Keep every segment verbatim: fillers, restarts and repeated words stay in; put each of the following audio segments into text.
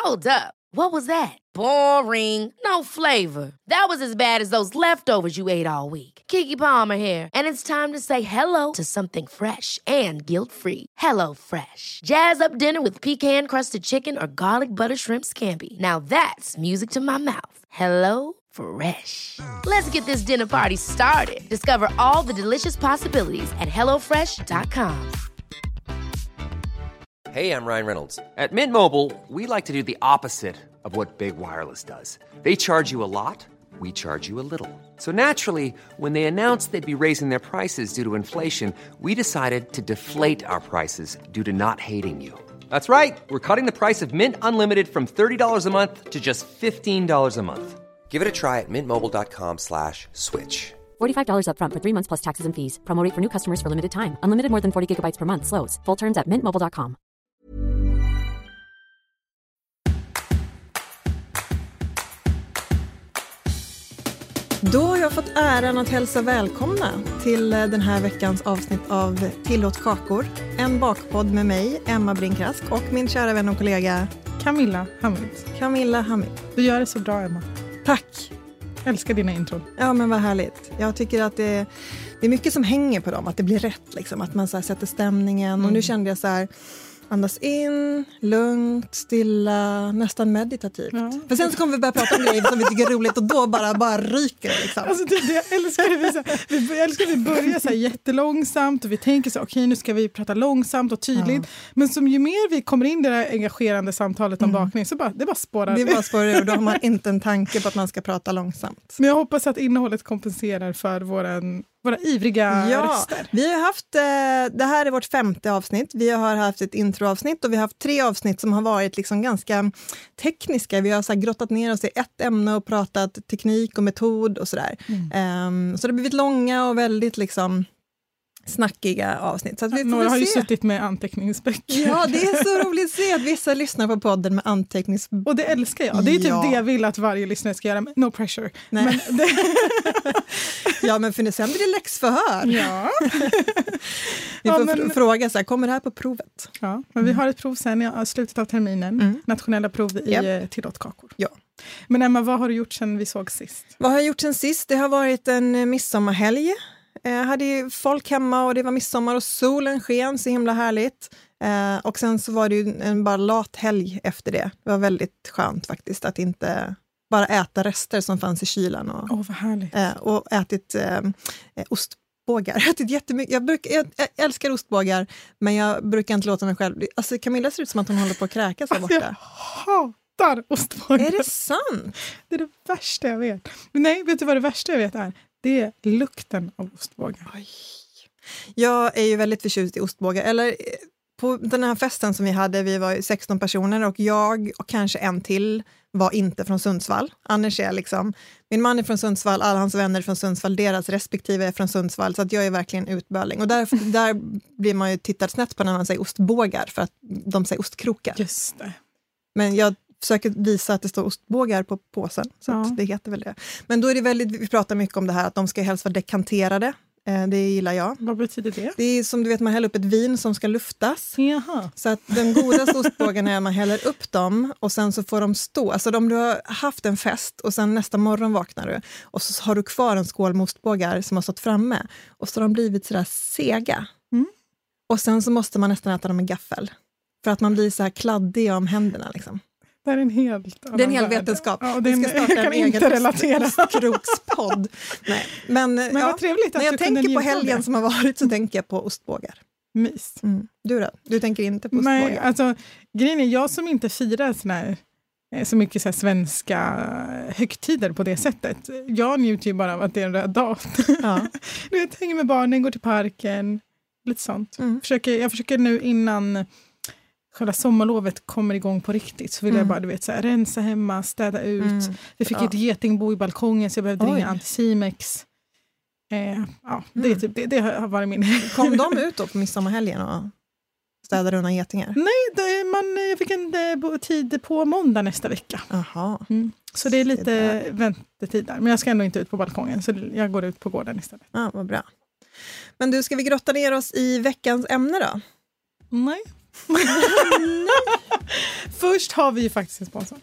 Hold up. What was that? Boring. No flavor. That was as bad as those leftovers you ate all week. Keke Palmer here, and it's time to say hello to something fresh and guilt-free. Hello Fresh. Jazz up dinner with pecan-crusted chicken or garlic butter shrimp scampi. Now that's music to my mouth. Hello Fresh. Let's get this dinner party started. Discover all the delicious possibilities at hello fresh dot com. Hey, I'm Ryan Reynolds. At Mint Mobile, we like to do the opposite of what Big Wireless does. They charge you a lot, we charge you a little. So naturally, when they announced they'd be raising their prices due to inflation, we decided to deflate our prices due to not hating you. That's right. We're cutting the price of Mint Unlimited from thirty dollars a month to just fifteen dollars a month. Give it a try at mintmobile.com slash switch. forty-five dollars up front for three months plus taxes and fees. Promo rate for new customers for limited time. Unlimited more than forty gigabytes per month. Slows full terms at mint mobile dot com. Då har jag fått äran att hälsa välkomna till den här veckans avsnitt av Tillåt kakor. En bakpodd med mig, Emma Brinkrask, och min kära vän och kollega Camilla Hamid. Camilla Hamid. Du gör det så bra, Emma. Tack. Jag älskar dina intron. Ja, men vad härligt. Jag tycker att det, det är mycket som hänger på dem. Att det blir rätt, liksom. Att man så här sätter stämningen. Mm. Och nu kände jag så här... Andas in, lugnt, stilla, nästan meditativt. Ja. För sen så kommer vi börja prata om grejer som vi tycker är roligt och då bara, bara ryker det. Liksom. Alltså, det, det, jag älskar vi, så här, vi, jag älskar vi börjar så här jättelångsamt och vi tänker så okej, okay, nu ska vi prata långsamt och tydligt. Ja. Men som ju mer vi kommer in i det här engagerande samtalet om mm. bakning så bara, det bara spårar. Det bara spårar och då har man inte en tanke på att man ska prata långsamt. Men jag hoppas att innehållet kompenserar för våran våra ivriga ja, röster. Vi har haft, eh, det här är vårt femte avsnitt. Vi har haft ett introavsnitt och vi har haft tre avsnitt som har varit liksom ganska tekniska. Vi har så här grottat ner oss i ett ämne och pratat teknik och metod och sådär. Mm. Um, så det har blivit långa och väldigt liksom snackiga avsnitt. Så att vi får Några har ju se. suttit med anteckningsböcker. Ja, det är så roligt att se att vissa lyssnar på podden med anteckningsböcker. Och det älskar jag. Det är typ ja. det jag vill att varje lyssnare ska göra. No pressure. Nej. Men det... ja, men för sen blir det läxförhör. Ja. vi får ja, men... fråga så här, kommer det här på provet? Ja, men vi har ett prov sen i slutet av terminen. Mm. Nationella prov i yep. Tillåt kakor. Ja. Men Emma, vad har du gjort sen vi såg sist? Vad har jag gjort sen sist? Det har varit en midsommarhelg. Jag hade ju folk hemma och det var midsommar och solen sken, så himla härligt. Eh, och sen så var det ju en bara lat helg efter det. Det var väldigt skönt faktiskt att inte bara äta rester som fanns i kylan. Och, oh, vad härligt. Eh, och ätit eh, ostbågar. Jag har ätit jättemycket. Jag, bruk, jag, jag älskar ostbågar, men jag brukar inte låta mig själv. Alltså Camilla ser ut som att hon håller på att kräkas där borta. Jag hatar ostbågar. Är det sant? Det är det värsta jag vet. Men nej, vet du vad det värsta jag vet är? Det är lukten av ostbågar. Oj. Jag är ju väldigt förtjust i ostbågar. Eller på den här festen som vi hade, vi var sexton personer och jag och kanske en till var inte från Sundsvall. Annars är jag liksom, min man är från Sundsvall, alla hans vänner är från Sundsvall, deras respektive är från Sundsvall, så att jag är verkligen utböling. Och där, där blir man ju tittat snett på när man säger ostbågar, för att de säger ostkrokar. Just det. Men jag försöker visa att det står ostbågar på påsen, så ja. att det heter väl det. Men då är det väldigt, vi pratar mycket om det här att de ska helst vara dekanterade. Eh, det gillar jag. Vad betyder det? Det är som du vet, man häller upp ett vin som ska luftas. Jaha. Så att den godaste ostbågen är att man häller upp dem och sen så får de stå. Alltså om du har haft en fest och sen nästa morgon vaknar du och så har du kvar en skål med ostbågar som har stått framme och så har de blivit sådär sega. Mm. Och sen så måste man nästan äta dem med gaffel. För att man blir så här kladdig om händerna liksom. Det är en helt Det är en hel vetenskap. Ja, vi ska starta jag en egen ostkrokspodd. Nej, men, men ja, vad trevligt att när jag du tänker på helgen som har varit så tänker jag på ostbågar. Mys. Mm. Du då? Du tänker inte på ostbågar? Nej, alltså grejen är jag som inte firar såna här, så mycket så här svenska högtider på det sättet. Jag njuter ju bara av att det är en röd dag. Ja. Du vet, hänger med barnen, går till parken, lite sånt. Mm. Försöker, jag försöker nu innan själva sommarlovet kommer igång på riktigt så vill mm. jag bara du vet, så här, rensa hemma, städa ut. Mm. Vi fick ja. ett getingbo i balkongen så jag behövde Oj. ringa Anticimex. Eh, ja, det, mm. typ, det, det har varit min... Kom de ut då på midsommarhelgen och städade undan getingar? Nej, det, man, jag fick en eh, tid på måndag nästa vecka. Aha. Mm. Så det är lite det väntetid där. Men jag ska ändå inte ut på balkongen så jag går ut på gården istället. Ja, vad bra. Men du, ska vi grotta ner oss i veckans ämne då? Nej. först har vi ju faktiskt en sponsor.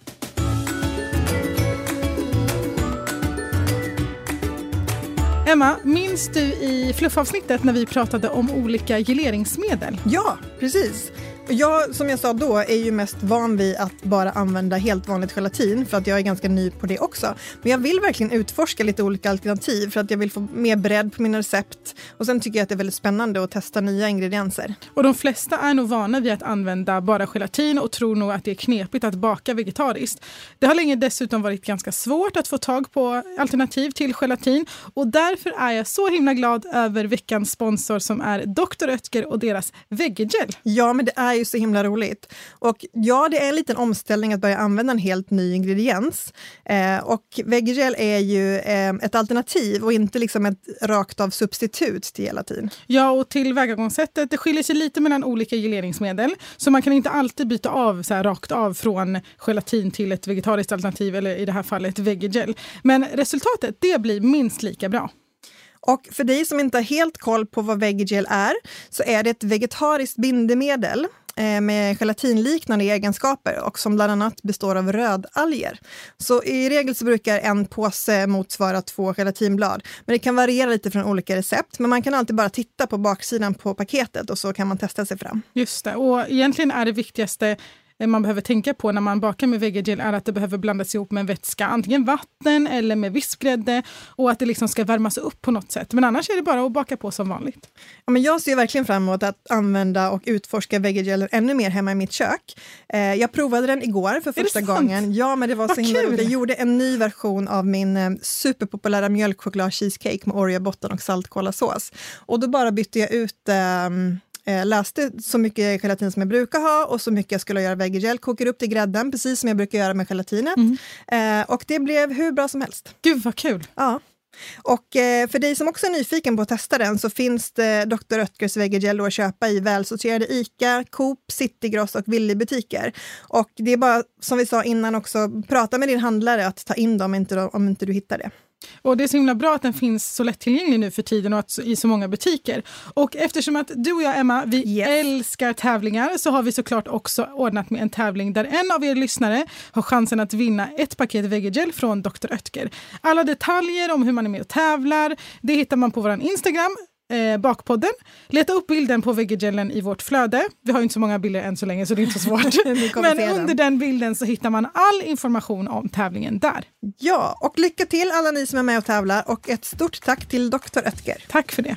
Emma, minns du i fluffavsnittet när vi pratade om olika geleringsmedel? Ja, precis. Jag, som jag sa då, är ju mest van vid att bara använda helt vanligt gelatin för att jag är ganska ny på det också. Men jag vill verkligen utforska lite olika alternativ för att jag vill få mer bredd på mina recept. Och sen tycker jag att det är väldigt spännande att testa nya ingredienser. Och de flesta är nog vana vid att använda bara gelatin och tror nog att det är knepigt att baka vegetariskt. Det har länge dessutom varit ganska svårt att få tag på alternativ till gelatin. Och därför är jag så himla glad över veckans sponsor som är doktor Oetker och deras Veggiegel. Ja, men det är ju så himla roligt. Och ja, det är en liten omställning att börja använda en helt ny ingrediens. Eh, och Veggiegel är ju eh, ett alternativ och inte liksom ett rakt av substitut till gelatin. Ja, och tillvägagångssättet, det skiljer sig lite mellan olika geleringsmedel. Så man kan inte alltid byta av så här, rakt av från gelatin till ett vegetariskt alternativ eller i det här fallet Veggiegel. Men resultatet, det blir minst lika bra. Och för dig som inte har helt koll på vad Veggiegel är så är det ett vegetariskt bindemedel med gelatinliknande egenskaper och som bland annat består av rödalger. Så i regel så brukar en påse motsvara två gelatinblad. Men det kan variera lite från olika recept. Men man kan alltid bara titta på baksidan på paketet och så kan man testa sig fram. Just det, och egentligen är det viktigaste man behöver tänka på när man bakar med Veggiegel är att det behöver blandas ihop med vätska, antingen vatten eller med vispgrädde och att det liksom ska värmas upp på något sätt. Men annars är det bara att baka på som vanligt. Ja, men jag ser verkligen fram emot att använda och utforska Veggiegel ännu mer hemma i mitt kök. Eh, jag provade den igår för första gången. Ja, men det var Vad så himla kul. roligt. Jag gjorde en ny version av min eh, superpopulära mjölkchoklad cheesecake med Oreo-botten och saltkolasås. Och då bara bytte jag ut eh, läste så mycket gelatin som jag brukar ha och så mycket jag skulle göra Veggiegel, kokar upp till grädden precis som jag brukar göra med gelatinet. Mm. Eh, och det blev hur bra som helst. Gud vad kul! Ja. Och eh, för dig som också är nyfiken på att testa den så finns det doktor Oetkers Veggiegel att köpa i välsorterade ICA, Coop, Citygross och Willys-butiker. Och det är bara, som vi sa innan också, prata med din handlare att ta in dem om inte, om inte du hittar det. Och det är så himla bra att den finns så lättillgänglig nu för tiden och att, i så många butiker. Och eftersom att du och jag, Emma, vi yes. älskar tävlingar så har vi såklart också ordnat med en tävling där en av er lyssnare har chansen att vinna ett paket Veggiegel från doktor Oetker. Alla detaljer om hur man är med och tävlar, det hittar man på vår Instagram, Eh, bakpodden. Leta upp bilden på Veggiegelen i vårt flöde. Vi har ju inte så många bilder än så länge så det är inte så svårt. Men under den. den bilden så hittar man all information om tävlingen där. Ja, och lycka till alla ni som är med och tävlar och ett stort tack till doktor Oetker. Tack för det.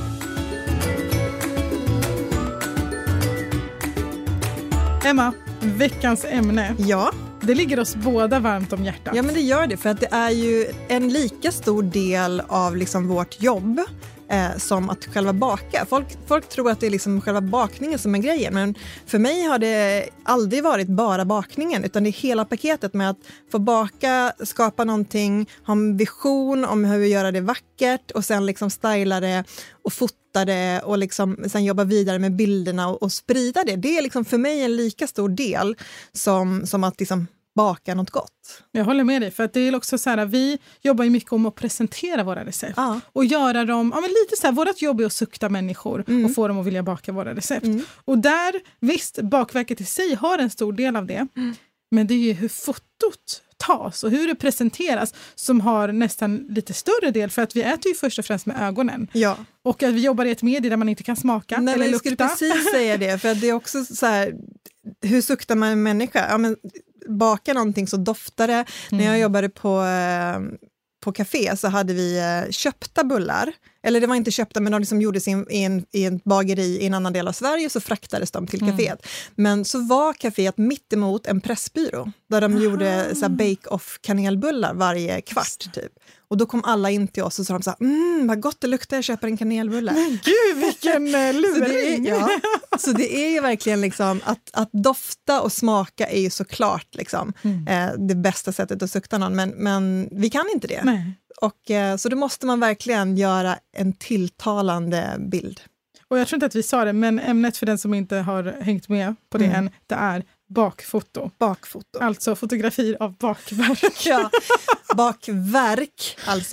Emma, veckans ämne. Ja. Det ligger oss båda varmt om hjärtat. Ja, men det gör det för att det är ju en lika stor del av liksom vårt jobb eh, som att själva baka. Folk, folk tror att det är liksom själva bakningen som är grejen, men för mig har det aldrig varit bara bakningen utan det är hela paketet med att få baka, skapa någonting, ha en vision om hur vi gör det vackert och sen liksom styla det och fota det och liksom sen jobba vidare med bilderna och, och sprida det. Det är liksom för mig en lika stor del som, som att liksom baka något gott. Jag håller med dig, för att det är också så här, vi jobbar ju mycket om att presentera våra recept ja. och göra dem, ja men lite så här, vårt jobb är att sukta människor mm. och få dem att vilja baka våra recept. Mm. Och där, visst, bakverket i sig har en stor del av det, mm. men det är ju hur fotot tas och hur det presenteras som har nästan lite större del, för att vi äter ju först och främst med ögonen. Ja. Och att vi jobbar i ett medie där man inte kan smaka Nej, eller jag lukta. Jag skulle precis säga det, för att det är också så här, hur suktar man en människa? Ja, men baka någonting så doftar det. Mm. När jag jobbade på, på café så hade vi köpta bullar. Eller det var inte köpta, men de liksom gjordes i en, i, en, i en bageri i en annan del av Sverige, så fraktades de till kaféet. Mm. Men så var kaféet mitt emot en pressbyrå där de Aha. gjorde så här bake-off kanelbullar varje kvart typ. Och då kom alla in till oss och sa de så här, mm, vad gott det luktar, jag köper en kanelbulle. Men gud, vilken luring! så, det är, ja, så det är ju verkligen liksom, att, att dofta och smaka är ju såklart liksom, mm. eh, det bästa sättet att sukta någon, men, men vi kan inte det. Nej. Och, eh, så då måste man verkligen göra en tilltalande bild. Och jag tror inte att vi sa det, men ämnet för den som inte har hängt med på det mm. än, det är bakfoto. Bakfoto. Alltså fotografier av bakverk. Ja, bakverk alltså.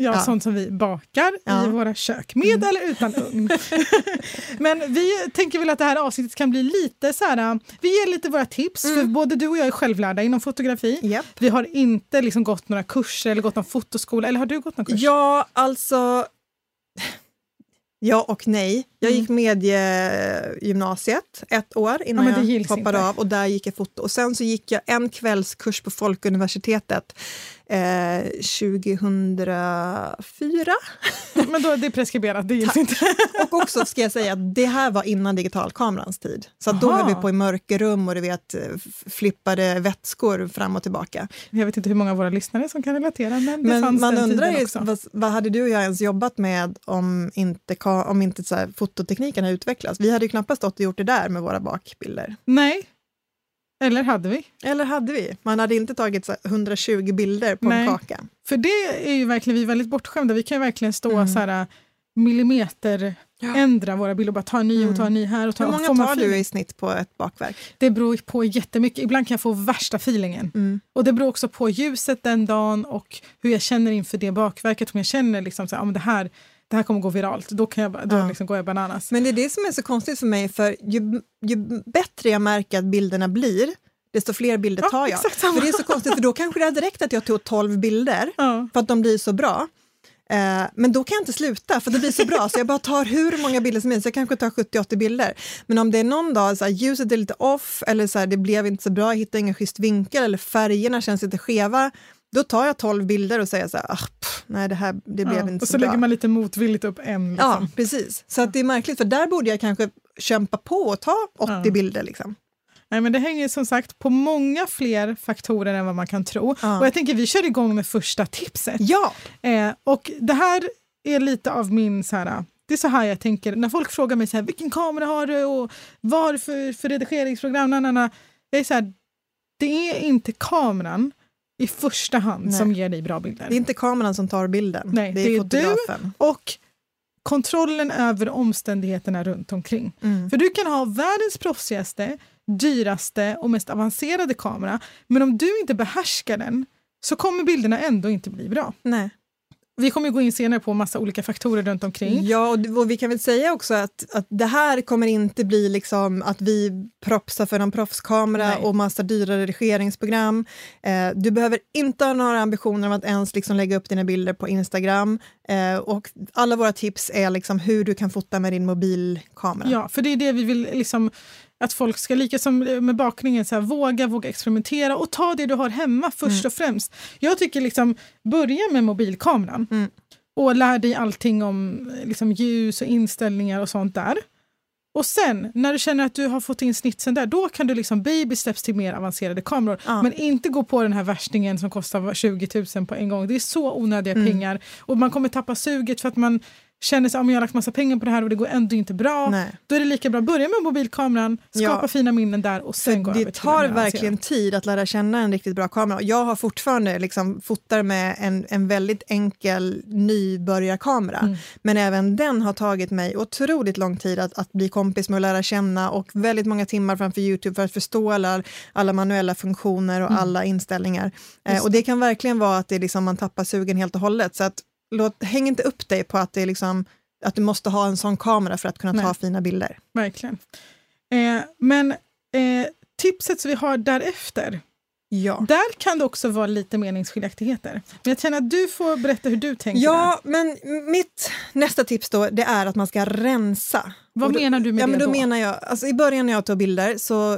Ja, ja, sånt som vi bakar ja. i våra kök, med mm. eller utan ugn. Men vi tänker väl att det här avsnittet kan bli lite så här, vi ger lite våra tips, mm. för både du och jag är självlärda inom fotografi. Yep. Vi har inte liksom gått några kurser eller gått någon fotoskola, eller har du gått någon kurs? Ja, alltså... Ja och nej. Jag gick mediegymnasiet ett år innan ja, jag hoppade inte. av och där gick jag foto. Och sen så gick jag en kvällskurs på Folkuniversitetet eh, tjugohundrafyra. Men då är det preskriberat, det gills inte. Och också ska jag säga att det här var innan digitalkamerans tid. Så då var vi på i mörkerrum och du vet flippade vätskor fram och tillbaka. Jag vet inte hur många av våra lyssnare som kan relatera, men det men fanns man den undrar tiden ju, också. Vad, vad hade du och jag ens jobbat med om inte, om inte så här, fototekniken hade utvecklats? Vi hade ju knappast stått och gjort det där med våra bakbilder. Nej. Eller hade vi? Eller hade vi? Man hade inte tagit så hundratjugo bilder på Nej. en kaka. För det är ju verkligen, vi är väldigt bortskämda. Vi kan ju verkligen stå mm. så här millimeter, ja. ändra våra bilder och bara ta en ny mm. och ta en ny här. Och ta, Hur många tar du i snitt på ett bakverk? Det beror på jättemycket. Ibland kan jag få värsta feelingen. Mm. Och det beror också på ljuset den dagen och hur jag känner inför det bakverket. Om jag känner liksom så här, om det här det här kommer gå viralt, då, kan jag, då ja. liksom går jag bananas. Men det är det som är så konstigt för mig, för ju, ju bättre jag märker att bilderna blir, desto fler bilder tar jag. Ja, för det är så konstigt, för då kanske det är direkt att jag tog tolv bilder ja. för att de blir så bra. Eh, men då kan jag inte sluta, för det blir så bra, så jag bara tar hur många bilder som helst. Jag kanske tar sjuttio åttio bilder. Men om det är någon dag, så här, ljuset är lite off, eller så här, det blev inte så bra, jag hittar ingen schysst vinkel, eller färgerna känns lite skeva, då tar jag tolv bilder och säger så här, ah, pff, nej det här det blev ja, inte och så, så bra. lägger man lite motvilligt upp en. Liksom. Ja, precis. Så att det är märkligt, för där borde jag kanske kämpa på och ta åttio ja. bilder. Liksom. Nej, men det hänger som sagt på många fler faktorer än vad man kan tro. Ja. Och jag tänker vi kör igång med första tipset. Ja! Eh, och det här är lite av min så här... Det är så här jag tänker, när folk frågar mig så här, vilken kamera har du och vad har du för, för redigeringsprogram? Na, na, na. Jag är så här, det är inte kameran i första hand Nej. som ger dig bra bilder. Det är inte kameran som tar bilden. Nej, det är, det är fotografen. Du och kontrollen över omständigheterna runt omkring. Mm. För du kan ha världens proffsigaste, dyraste och mest avancerade kamera, men om du inte behärskar den så kommer bilderna ändå inte bli bra. Nej. Vi kommer gå in senare på massa olika faktorer runt omkring. Ja, och vi kan väl säga också att, att det här kommer inte bli liksom att vi propsar för en proffskamera Nej. och massa dyra redigeringsprogram. Eh, du behöver inte ha några ambitioner om att ens liksom lägga upp dina bilder på Instagram. Eh, och alla våra tips är liksom hur du kan fota med din mobilkamera. Ja, för det är det vi vill liksom... Att folk ska, lika som med bakningen, så här, våga, våga experimentera och ta det du har hemma först mm. och främst. Jag tycker liksom, börja med mobilkameran mm. och lär dig allting om liksom, ljus och inställningar och sånt där. Och sen, när du känner att du har fått in snitsen där, då kan du liksom baby steps till mer avancerade kameror. Ja. Men inte gå på den här värstingen som kostar tjugo tusen på en gång. Det är så onödiga mm. pengar. Och man kommer tappa suget för att man känner sig, om jag har lagt massa pengar på det här och det går ändå inte bra. Nej. Då är det lika bra att börja med mobilkameran, skapa ja. fina minnen där och sen gå över till det tar verkligen tid att lära känna en riktigt bra kamera. Jag har fortfarande liksom fotar med en, en väldigt enkel nybörjarkamera. Mm. Men även den har tagit mig otroligt lång tid att, att bli kompis med och lära känna, och väldigt många timmar framför YouTube för att förstå alla, alla manuella funktioner och mm. alla inställningar. Eh, och det kan verkligen vara att det liksom, man tappar sugen helt och hållet. Så att Låt, häng inte upp dig på att, det är liksom, att du måste ha en sån kamera för att kunna Nej. ta fina bilder. Verkligen. Eh, men eh, tipset som vi har därefter, ja. där kan det också vara lite meningsskiljaktigheter. Men jag känner att du får berätta hur du tänker. Ja, där. Men mitt nästa tips då, det är att man ska rensa. Vad då, menar du med ja, det men då? då? Menar jag, alltså i början när jag tog bilder så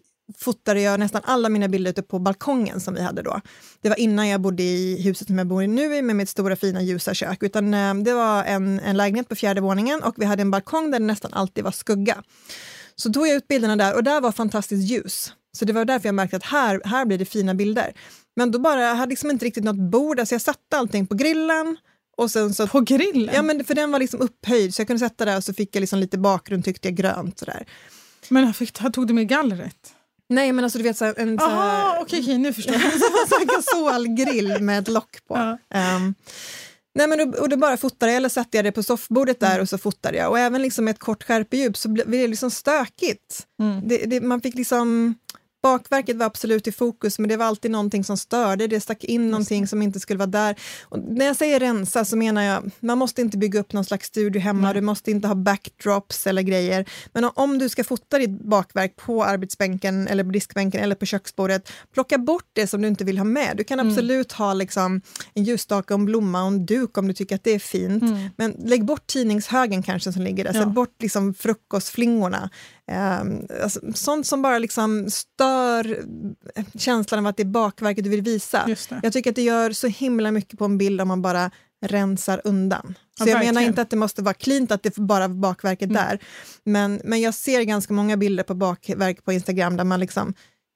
fotade jag nästan alla mina bilder ute på balkongen som vi hade då. Det var innan jag bodde i huset som jag bor i nu med mitt stora fina ljusa kök. Utan eh, det var en, en lägenhet på fjärde våningen och vi hade en balkong där det nästan alltid var skugga. Så tog jag ut bilderna där och där var fantastiskt ljus. Så det var därför jag märkte att här, här blir det fina bilder. Men då bara, jag hade liksom inte riktigt något bord, så jag satte allting på grillen. Och sen så, på grillen? Ja, men för den var liksom upphöjd så jag kunde sätta där och så fick jag liksom lite bakgrund, tyckte jag, grönt sådär. Men jag fick, tog du med gallret? Nej, men alltså du vet så en så här... Aha, okej, okej, nu förstår jag. En gasolgrill med ett lock på. Ja. Um, nej, men då, och då bara fotade jag, eller satte jag det på soffbordet där mm. och så fotade jag. Och även liksom med ett kort skärpedjup så blev det liksom stökigt. Mm. Det, det, man fick liksom... bakverket var absolut i fokus, men det var alltid någonting som störde. Det stack in någonting som inte skulle vara där. Och när jag säger rensa så menar jag, man måste inte bygga upp någon slags studio hemma. Mm. Du måste inte ha backdrops eller grejer. Men om du ska fota ditt bakverk på arbetsbänken eller på diskbänken eller på köksbordet, plocka bort det som du inte vill ha med. Du kan absolut mm. ha liksom en ljusstake och en blomma och en duk om du tycker att det är fint. Mm. Men lägg bort tidningshögen kanske som ligger där. Ja. Sätt bort liksom frukostflingorna. Um, alltså, sånt som bara liksom stör känslan av att det är bakverket du vill visa. Jag tycker att det gör så himla mycket på en bild om man bara rensar undan. Så ja, jag verkligen. menar inte att det måste vara cleant, att det är bara bakverket mm. där. Men, men jag ser ganska många bilder på bakverk på Instagram där man liksom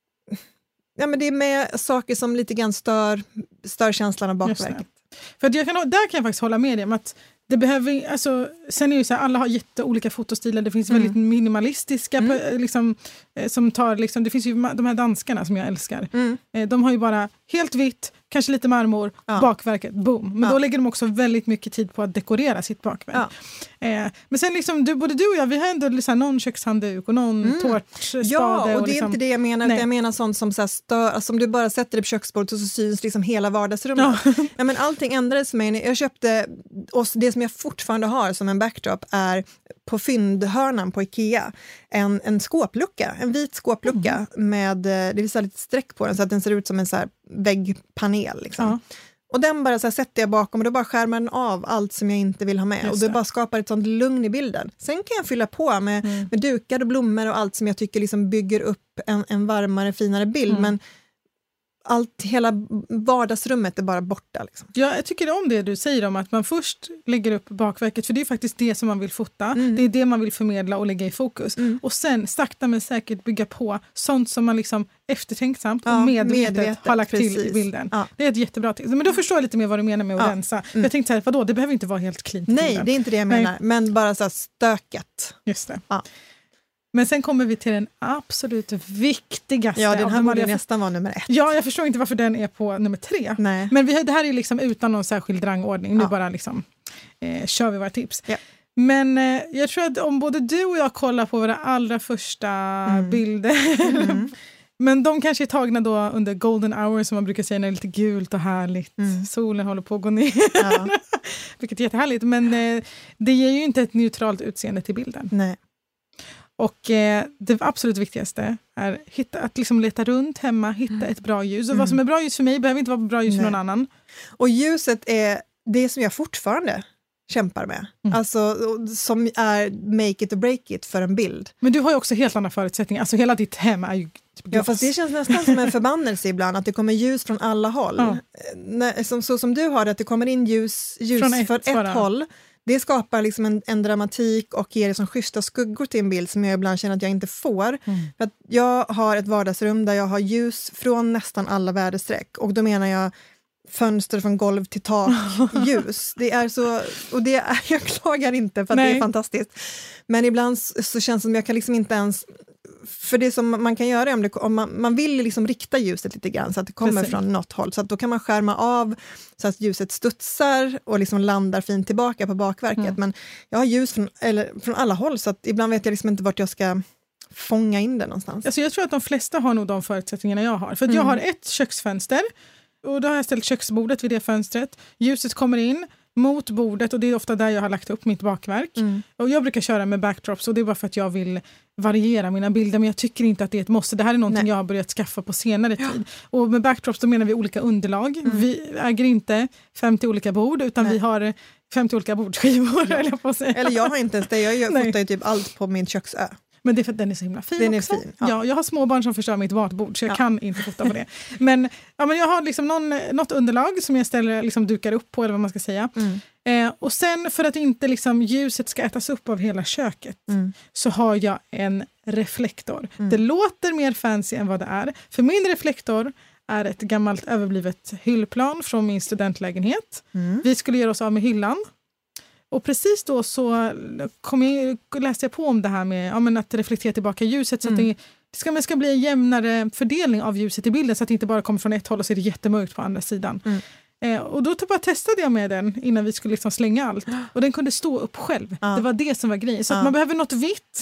ja, men det är med saker som lite grann stör, stör känslan av bakverket. För att jag kan, där kan jag faktiskt hålla med dig om att det behöver, alltså, sen är ju så här, alla har jätteolika fotostilar, det finns mm. väldigt minimalistiska mm. liksom, som tar, liksom, det finns ju de här danskarna som jag älskar. Mm. De har ju bara helt vitt, kanske lite marmor, ja. bakverket, boom. Men ja. då lägger de också väldigt mycket tid på att dekorera sitt bakverk. Ja. Eh, men sen liksom, du, både du och jag, vi har ändå liksom, någon kökshandduk och någon mm. tårtspade. Ja, och, och det är liksom, inte det jag menar. Jag menar sånt som så här stör, alltså, om du bara sätter det på köksbordet och så syns liksom hela vardagsrummet. Ja. Ja, men allting ändrades för mig. Jag köpte, och det som jag fortfarande har som en backdrop är på fyndhörnan på Ikea en, en skåplucka, en vit skåplucka mm. med, det vill säga lite streck på den så att den ser ut som en så här väggpanel liksom. Ja. Och den bara så här sätter jag bakom och då bara skärmar den av allt som jag inte vill ha med. Just och det bara skapar ett sånt lugn i bilden. Sen kan jag fylla på med, mm. med dukar och blommor och allt som jag tycker liksom bygger upp en, en varmare, finare bild. Mm. Men allt, hela vardagsrummet är bara borta. Liksom. Ja, jag tycker om det du säger om att man först lägger upp bakverket, för det är faktiskt det som man vill fota. Mm. Det är det man vill förmedla och lägga i fokus. Mm. Och sen sakta men säkert bygga på sånt som man liksom eftertänksamt ja, och medvetet, medvetet har lagt precis. till i bilden. Ja. Det är ett jättebra tips. Men då förstår jag lite mer vad du menar med att ja. rensa. Mm. Jag tänkte så här, vadå? Det behöver inte vara helt clean. Nej, det är inte det jag menar. Nej. Men bara så här stökat. Just det. Ja. Men sen kommer vi till den absolut viktigaste. Ja, den här borde jag... nästan vara nummer ett. Ja, jag förstår inte varför den är på nummer tre. Nej. Men vi, det här är liksom utan någon särskild rangordning. Nu ja. bara liksom eh, kör vi våra tips. Ja. Men eh, jag tror att om både du och jag kollar på våra allra första mm. bilder. Mm. Men de kanske är tagna då under golden hour som man brukar säga när det är lite gult och härligt. Mm. Solen håller på att gå ner. Ja. Vilket är jättehärligt. Men eh, det ger ju inte ett neutralt utseende till bilden. Nej. Och eh, det absolut viktigaste är hitta, att liksom leta runt hemma, hitta mm. ett bra ljus. Och mm. vad som är bra ljus för mig behöver inte vara bra ljus Nej. för någon annan. Och ljuset är det som jag fortfarande kämpar med. Mm. Alltså som är make it or break it för en bild. Men du har ju också helt andra förutsättningar. Alltså hela ditt hem är ju ja, fast det känns nästan som en förbannelse ibland att det kommer ljus från alla håll. Ja. När, som, så som du har det, att det kommer in ljus, ljus från ett, för ett bara. håll. Det skapar liksom en, en dramatik och ger det som schyssta skuggor till en bild som jag ibland känner att jag inte får. Mm. För att jag har ett vardagsrum där jag har ljus från nästan alla väderstreck. Och då menar jag fönster från golv till tak, ljus. Det är så, och det är, jag klagar inte för att Nej. det är fantastiskt. Men ibland så känns det som jag kan liksom inte ens... För det som man kan göra om, det, om man, man vill liksom rikta ljuset lite grann så att det kommer Precis. från något håll. Så att då kan man skärma av så att ljuset studsar och liksom landar fint tillbaka på bakverket. Mm. Men jag har ljus från, eller, från alla håll så att ibland vet jag liksom inte vart jag ska fånga in det någonstans. Alltså jag tror att de flesta har nog de förutsättningarna jag har. För att mm. jag har ett köksfönster och då har jag ställt köksbordet vid det fönstret. Ljuset kommer in mot bordet och det är ofta där jag har lagt upp mitt bakverk. Mm. Och jag brukar köra med backdrops och det är bara för att jag vill variera mina bilder, men jag tycker inte att det är ett måste. Det här är någonting Nej. jag har börjat skaffa på senare tid. Ja. Och med backdrops då menar vi olika underlag. Mm. Vi äger inte femtio olika bord utan Nej. vi har femtio olika bordskivor. Ja. Eller, på sig. eller jag har inte ens det. Jag fotar ju typ allt på min köksö. Men det är för att den är så himla fin den också. Är fin, ja. Ja, jag har små barn som förstör mitt matbord så jag ja. kan inte fota på det. Men, ja, men jag har liksom någon, något underlag som jag ställer, liksom dukar upp på eller vad man ska säga. Mm. Eh, och sen för att inte liksom, ljuset ska ätas upp av hela köket mm. så har jag en reflektor. Mm. Det låter mer fancy än vad det är. För min reflektor är ett gammalt överblivet hyllplan från min studentlägenhet. Mm. Vi skulle göra oss av med hyllan. Och precis då så kom jag, läste jag på om det här med ja, men att reflektera tillbaka ljuset så mm. att det, det, ska, det ska bli en jämnare fördelning av ljuset i bilden så att det inte bara kommer från ett håll och så är det jättemörkt på andra sidan. Mm. Eh, och då bara testade jag med den innan vi skulle liksom slänga allt. Och den kunde stå upp själv. Ja. Det var det som var grejen. Så ja. att man behöver något vitt. Ja.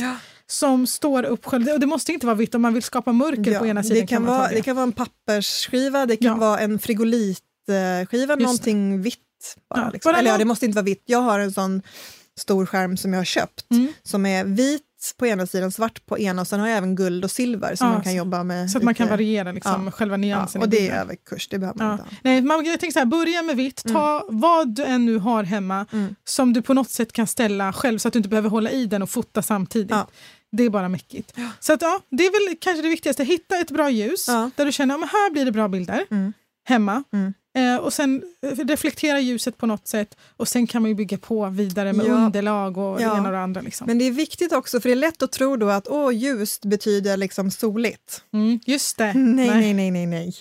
som står upp själv. Och det måste inte vara vitt om man vill skapa mörker ja, på ena sidan. Det kan, kan vara, det. det kan vara en pappersskiva, det kan ja. vara en frigolitskiva, någonting vitt. Bara, ja, liksom. bara Eller ja, det måste inte vara vitt. Jag har en sån stor skärm som jag har köpt mm. som är vit på ena sidan, svart på ena och sen har jag även guld och silver som ja, man kan jobba med. Så att lite. Man kan variera liksom, ja. själva nyansen. Ja, och det är överkurs, det behöver man ja. inte ha. Nej, man, jag tänker så här, börja med vitt, ta mm. vad du än nu har hemma mm. som du på något sätt kan ställa själv så att du inte behöver hålla i den och fota samtidigt. Ja. Det är bara mäckigt. Ja. Så att ja, det är väl kanske det viktigaste, hitta ett bra ljus ja. där du känner att här blir det bra bilder mm. hemma. Mm. Eh, och sen reflektera ljuset på något sätt och sen kan man ju bygga på vidare med ja. underlag och ja. det ena och det andra. Liksom. Men det är viktigt också för det är lätt att tro då att åh, ljust betyder liksom soligt. Mm, just det. Nej, nej, nej, nej, nej.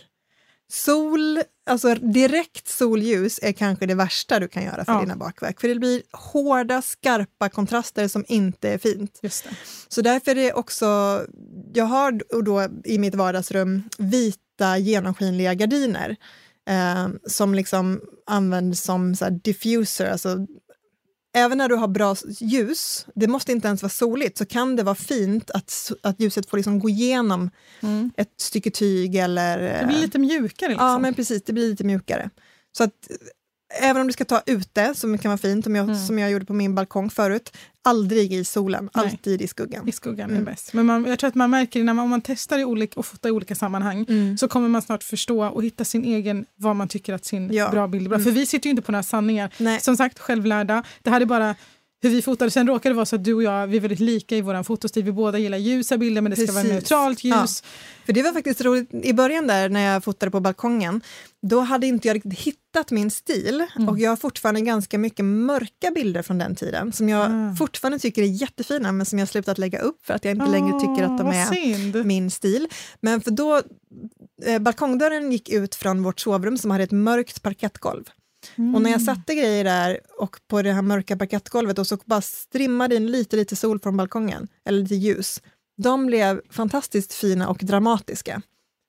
Sol, alltså direkt solljus är kanske det värsta du kan göra för ja. dina bakverk. För det blir hårda, skarpa kontraster som inte är fint. Just det. Så därför är det också, jag har då i mitt vardagsrum vita genomskinliga gardiner. Eh, som liksom används som så här diffuser, alltså även när du har bra ljus, det måste inte ens vara soligt, så kan det vara fint att, att ljuset får liksom gå igenom mm. ett stycke tyg eller... Det blir lite mjukare liksom. Ja, men precis, det blir lite mjukare. Så att även om du ska ta ute, som kan vara fint, som jag, mm. som jag gjorde på min balkong förut, aldrig i solen, Nej. alltid i skuggan. I skuggan mm. är bäst. Men man, jag tror att man märker det när man, om man testar i olika, och fotar i olika sammanhang mm. så kommer man snart förstå och hitta sin egen, vad man tycker att sin ja. bra bild är bra. Mm. För vi sitter ju inte på några sanningar. Nej. Som sagt, självlärda. Det här är bara hur vi fotade. Sen råkar det vara så att du och jag, vi är väldigt lika i våran fotostil. Vi båda gillar ljusa bilder, men det ska Precis. vara neutralt ljus. Ja. För det var faktiskt roligt, i början där när jag fotade på balkongen, då hade inte jag riktigt hittat min stil mm. och jag har fortfarande ganska mycket mörka bilder från den tiden som jag mm. fortfarande tycker är jättefina men som jag slutat lägga upp för att jag inte oh, längre tycker att de är synd. min stil. Men för då, eh, balkongdörren gick ut från vårt sovrum som hade ett mörkt parkettgolv. Mm. Och när jag satte grejer där och på det här mörka parkettgolvet och så bara strimmade in lite, lite sol från balkongen, eller lite ljus. De blev fantastiskt fina och dramatiska.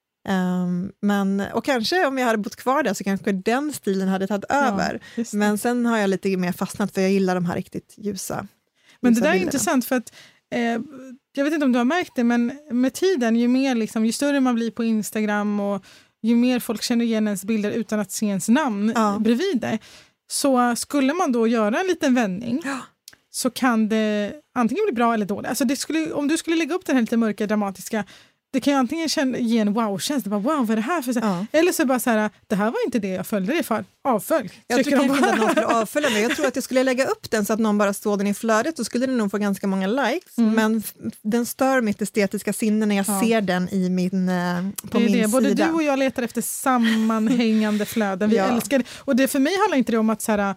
Um, men, och kanske om jag hade bott kvar där så kanske den stilen hade tagit ja, över. Men sen har jag lite mer fastnat för jag gillar de här riktigt ljusa. Men det där bilderna. är intressant för att eh, jag vet inte om du har märkt det, men med tiden ju mer liksom, ju större man blir på Instagram och ju mer folk känner igen ens bilder utan att se ens namn ja. bredvid det, så skulle man då göra en liten vändning ja. så kan det antingen bli bra eller dåligt. Alltså det skulle, om du skulle lägga upp den här lite mörka, dramatiska, det kan ju antingen känna, ge en wow-känsla, wow, vad är det här för? Ja. Eller så bara så här, det här var inte det jag följde det för. Avfölj. Jag tror kanske inte att någon skulle avfölja mig. Jag tror att jag skulle lägga upp den så att någon bara såg den i flödet, så skulle den nog få ganska många likes. Mm. Men den stör mitt estetiska sinne när jag ja. ser den i min, på det är min det. Både sida. Du och jag letar efter sammanhängande flöden. Vi ja. älskar det. Och det för mig handlar inte det om att så här,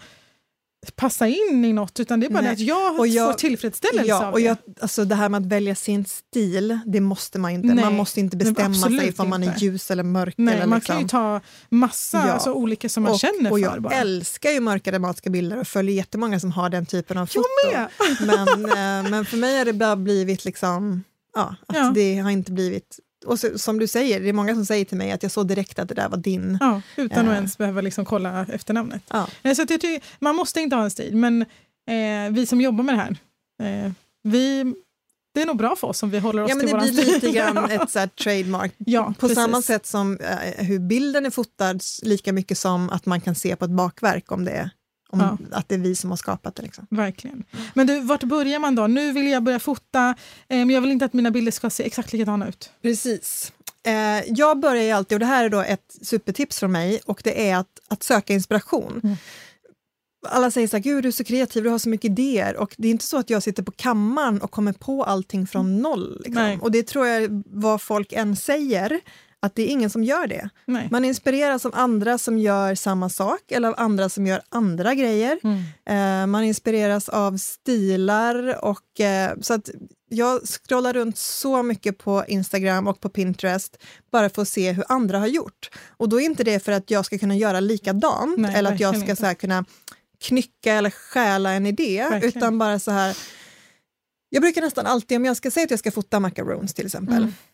passa in i något, utan det är bara det att jag, och jag får tillfredsställelse ja, av och jag, det. Alltså det här med att välja sin stil, det måste man inte. Nej, man måste inte bestämma sig för om man är ljus eller mörk. Nej, eller man liksom. kan ju ta massa ja. alltså, olika som man och, känner och för. Jag bara. älskar ju mörka dramatiska bilder och följer jättemånga som har den typen av foto. Jag med! men, eh, men för mig har det bara blivit liksom, ja, att ja. det har inte blivit. Och så, som du säger, det är många som säger till mig att jag såg direkt att det där var din. Ja, utan att äh. ens behöva liksom kolla efternamnet. Ja. Så att jag tycker, man måste inte ha en stil, men eh, vi som jobbar med det här, eh, vi, det är nog bra för oss om vi håller oss ja, till våran stil. Ja, men det blir stil. lite grann ett så här trademark. Ja, på precis. samma sätt som eh, hur bilden är fotad, lika mycket som att man kan se på ett bakverk om det är Om ja. att det är vi som har skapat det. Liksom. Verkligen. Men du, vart börjar man då? Nu vill jag börja fota, eh, men jag vill inte att mina bilder ska se exakt likadana ut. Precis. Eh, jag börjar ju alltid, och det här är då ett supertips från mig, och det är att, att söka inspiration. Mm. Alla säger så här, gud du är så kreativ, du har så mycket idéer. Och det är inte så att jag sitter på kammaren och kommer på allting från noll. Liksom. Och det tror jag vad folk än säger, att det är ingen som gör det. Nej. Man inspireras av andra som gör samma sak eller av andra som gör andra grejer. Mm. Eh, man inspireras av stilar och eh, så att jag scrollar runt så mycket på Instagram och på Pinterest bara för att se hur andra har gjort. Och då är inte det för att jag ska kunna göra likadant. Nej, eller att jag ska så här, kunna knycka eller stjäla en idé. Verkligen. Utan bara så här, jag brukar nästan alltid, om jag ska säga att jag ska fota macarons till exempel. Mm.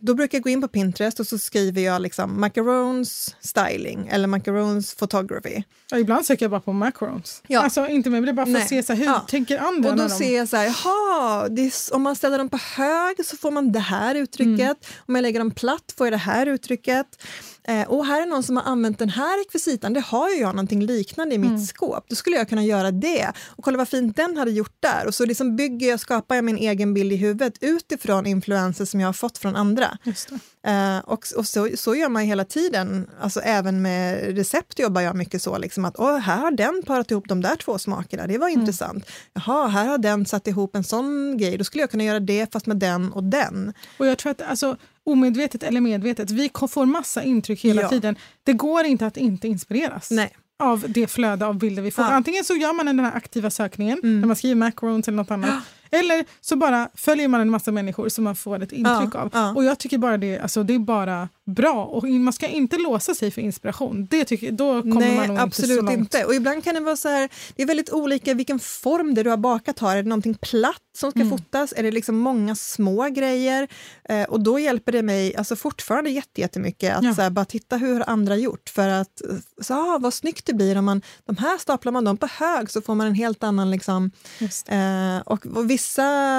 då brukar jag gå in på Pinterest och så skriver jag liksom macarons styling eller macarons photography. Ja, ibland söker jag bara på macarons. Ja. Alltså inte med, det är bara för Nej. att se så här, hur ja. tänker andra. Och då de... ser jag så här, jaha, det är, om man ställer dem på hög så får man det här uttrycket. Mm. Om jag lägger dem platt får jag det här uttrycket. Eh, och här är någon som har använt den här rekvisitan. Det har ju jag någonting liknande i mitt mm. skåp. Då skulle jag kunna göra det. Och kolla vad fint den hade gjort där. Och så liksom bygger jag, skapar jag min egen bild i huvudet utifrån influenser som jag har fått från andra. Just det. Uh, och och så, så gör man hela tiden, alltså även med recept jobbar jag mycket så liksom att åh, här har den parat ihop de där två smakerna, det var mm. intressant. Jaha, här har den satt ihop en sån grej, då skulle jag kunna göra det fast med den och den. Och jag tror att alltså, omedvetet eller medvetet, vi får massa intryck hela ja. tiden. Det går inte att inte inspireras. Nej. Av det flöde av bilder vi får. Ja. Antingen så gör man den här aktiva sökningen mm. när man skriver macarons eller något annat. Ja. Eller så bara följer man en massa människor som man får ett intryck ja, av. Ja. Och jag tycker bara det, alltså det är bara bra. Och man ska inte låsa sig för inspiration. Det tycker, då kommer Nej, man nog absolut inte så långt. Inte. Och ibland kan det vara så här, det är väldigt olika vilken form det du har bakat har. Är det någonting platt som ska mm. fotas? Är det liksom många små grejer? Eh, och då hjälper det mig alltså fortfarande jätte, jättemycket att ja. så här, bara titta hur har andra gjort. För att, så, ah, vad snyggt det blir om man, de här staplar man dem på hög så får man en helt annan liksom, eh, och, och vissa,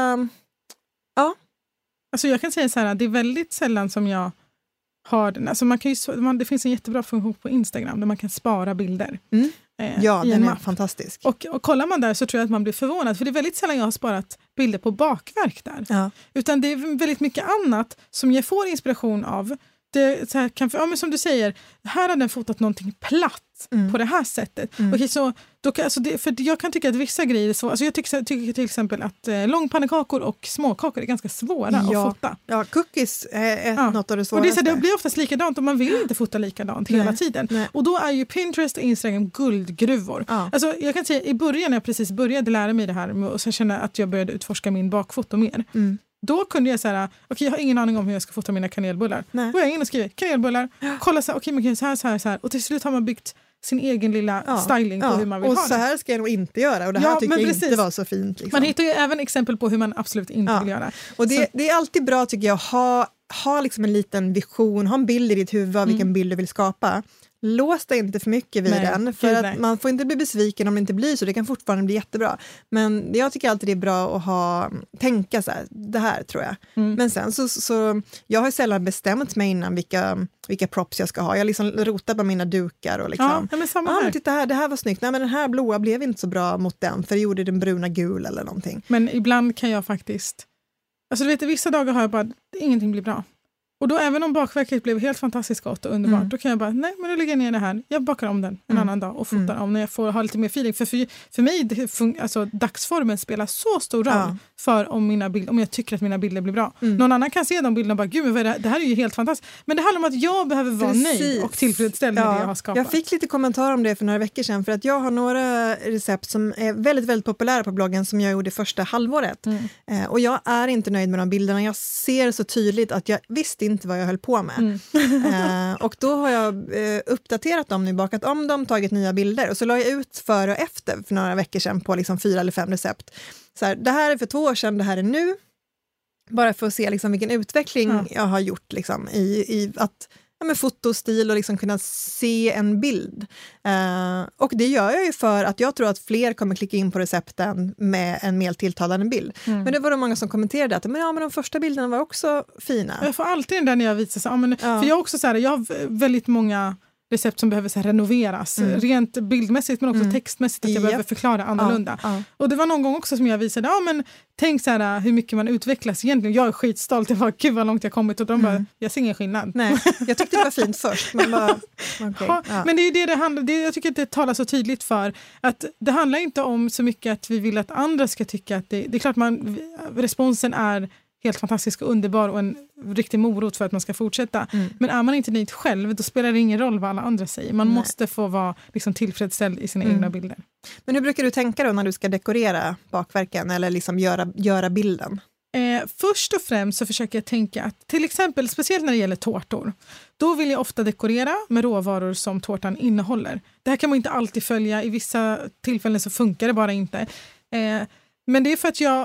ja. Alltså jag kan säga så här, det är väldigt sällan som jag har den, alltså man kan ju, man, det finns en jättebra funktion på Instagram där man kan spara bilder. Mm. Eh, ja, den är fantastisk. Och, och kollar man där så tror jag att man blir förvånad, för det är väldigt sällan jag har sparat bilder på bakverk där. Ja. Utan det är väldigt mycket annat som jag får inspiration av. Det, så här, kan, ja, men som du säger, här har den fotat någonting platt mm. på det här sättet. Mm. Okej, så, då kan, alltså det, för jag kan tycka att vissa grejer är svåra. Alltså jag tycker, tycker till exempel att eh, långpannekakor och småkakor är ganska svåra ja. att fota. Ja, cookies är ja. något av det svåraste. Och det, är så, det blir oftast likadant och man vill inte fota likadant hela Nej. tiden. Nej. Och då är ju Pinterest och Instagram guldgruvor. Ja. Alltså jag kan säga, i början när jag precis började lära mig det här och sen kände att jag började utforska min bakfoto mer. Mm. Då kunde jag säga, okej okay, jag har ingen aning om hur jag ska fota mina kanelbullar. Nej. Då är jag inne och skriver kanelbullar, kolla så här, okej okay, man kan så här, så här, så här. Och till slut har man byggt sin egen lilla ja, styling på ja. hur man vill och ha det. Och så här ska jag nog inte göra och det här ja, tycker jag precis. inte var så fint. Liksom. Man hittar ju även exempel på hur man absolut inte ja. vill göra. Och det, det är alltid bra tycker jag att ha, ha liksom en liten vision, ha en bild i ditt huvud av mm. vilken bild du vill skapa. Lås dig inte för mycket vid nej, den, för att nej. man får inte bli besviken om det inte blir så, det kan fortfarande bli jättebra. Men jag tycker alltid det är bra att ha, tänka så här, det här tror jag. Mm. Men sen så, så, jag har sällan bestämt mig innan vilka, vilka props jag ska ha. Jag liksom rotar på mina dukar och liksom, ja, men samma ah, här. Men titta här, det här var snyggt. Nej, men den här blåa blev inte så bra mot den, för det gjorde den bruna gul eller någonting. Men ibland kan jag faktiskt, alltså du vet, vissa dagar har jag bara, ingenting blir bra. Och då även om bakverket blev helt fantastiskt gott och underbart, mm. då kan jag bara, nej men nu lägger jag ner det här. Jag bakar om den en mm. annan dag och fotar mm. om när jag får ha lite mer feeling. För, för, för mig, det fun- alltså, dagsformen spelar så stor roll ja. för om, mina bild, om jag tycker att mina bilder blir bra. Mm. Någon annan kan se de bilderna och bara, gud men vad är det, det här är ju helt fantastiskt. Men det handlar om att jag behöver vara Precis. nöjd och tillfredsställd med ja. det jag har skapat. Jag fick lite kommentarer om det för några veckor sedan, för att jag har några recept som är väldigt, väldigt populära på bloggen som jag gjorde första halvåret. Mm. Eh, och jag är inte nöjd med de bilderna. Jag ser så tydligt att jag visste inte vad jag höll på med. Mm. eh, och då har jag eh, uppdaterat dem nu, bakat om dem, tagit nya bilder och så la jag ut före och efter för några veckor sedan på liksom fyra eller fem recept. Så här, det här är för två år sedan, det här är nu. Bara för att se liksom vilken utveckling mm. jag har gjort liksom, i, i att ja, med fotostil och liksom kunna se en bild. Uh, och det gör jag ju för att jag tror att fler kommer klicka in på recepten med en mer tilltalande bild. Mm. Men det var det många som kommenterade att men, ja, men de första bilderna var också fina. Jag får alltid den där när jag visar så, ja, men, ja. För jag också så här, jag har väldigt många recept som behöver så här renoveras. Mm. Rent bildmässigt men också mm. textmässigt att jag yep. behöver förklara annorlunda. Ja, ja. Och det var någon gång också som jag visade, ja men tänk så här hur mycket man utvecklas egentligen. Jag är skitstolt, jag var gud vad långt jag kommit och de mm. bara, jag ser ingen skillnad. Nej, jag tyckte det var fint först. Men, bara, okay. ja, ja. men det är ju det det handlar, det, jag tycker att det talar så tydligt för att det handlar inte om så mycket att vi vill att andra ska tycka att det, det är klart man, responsen är helt fantastisk och underbar och en riktig morot för att man ska fortsätta. Mm. Men är man inte nöjd själv, då spelar det ingen roll vad alla andra säger. Man Nej. måste få vara liksom tillfredsställd i sina mm. egna bilder. Men hur brukar du tänka då när du ska dekorera bakverken eller liksom göra, göra bilden? Eh, först och främst så försöker jag tänka att till exempel, speciellt när det gäller tårtor, då vill jag ofta dekorera med råvaror som tårtan innehåller. Det här kan man inte alltid följa. I vissa tillfällen så funkar det bara inte. Eh, men det är för att jag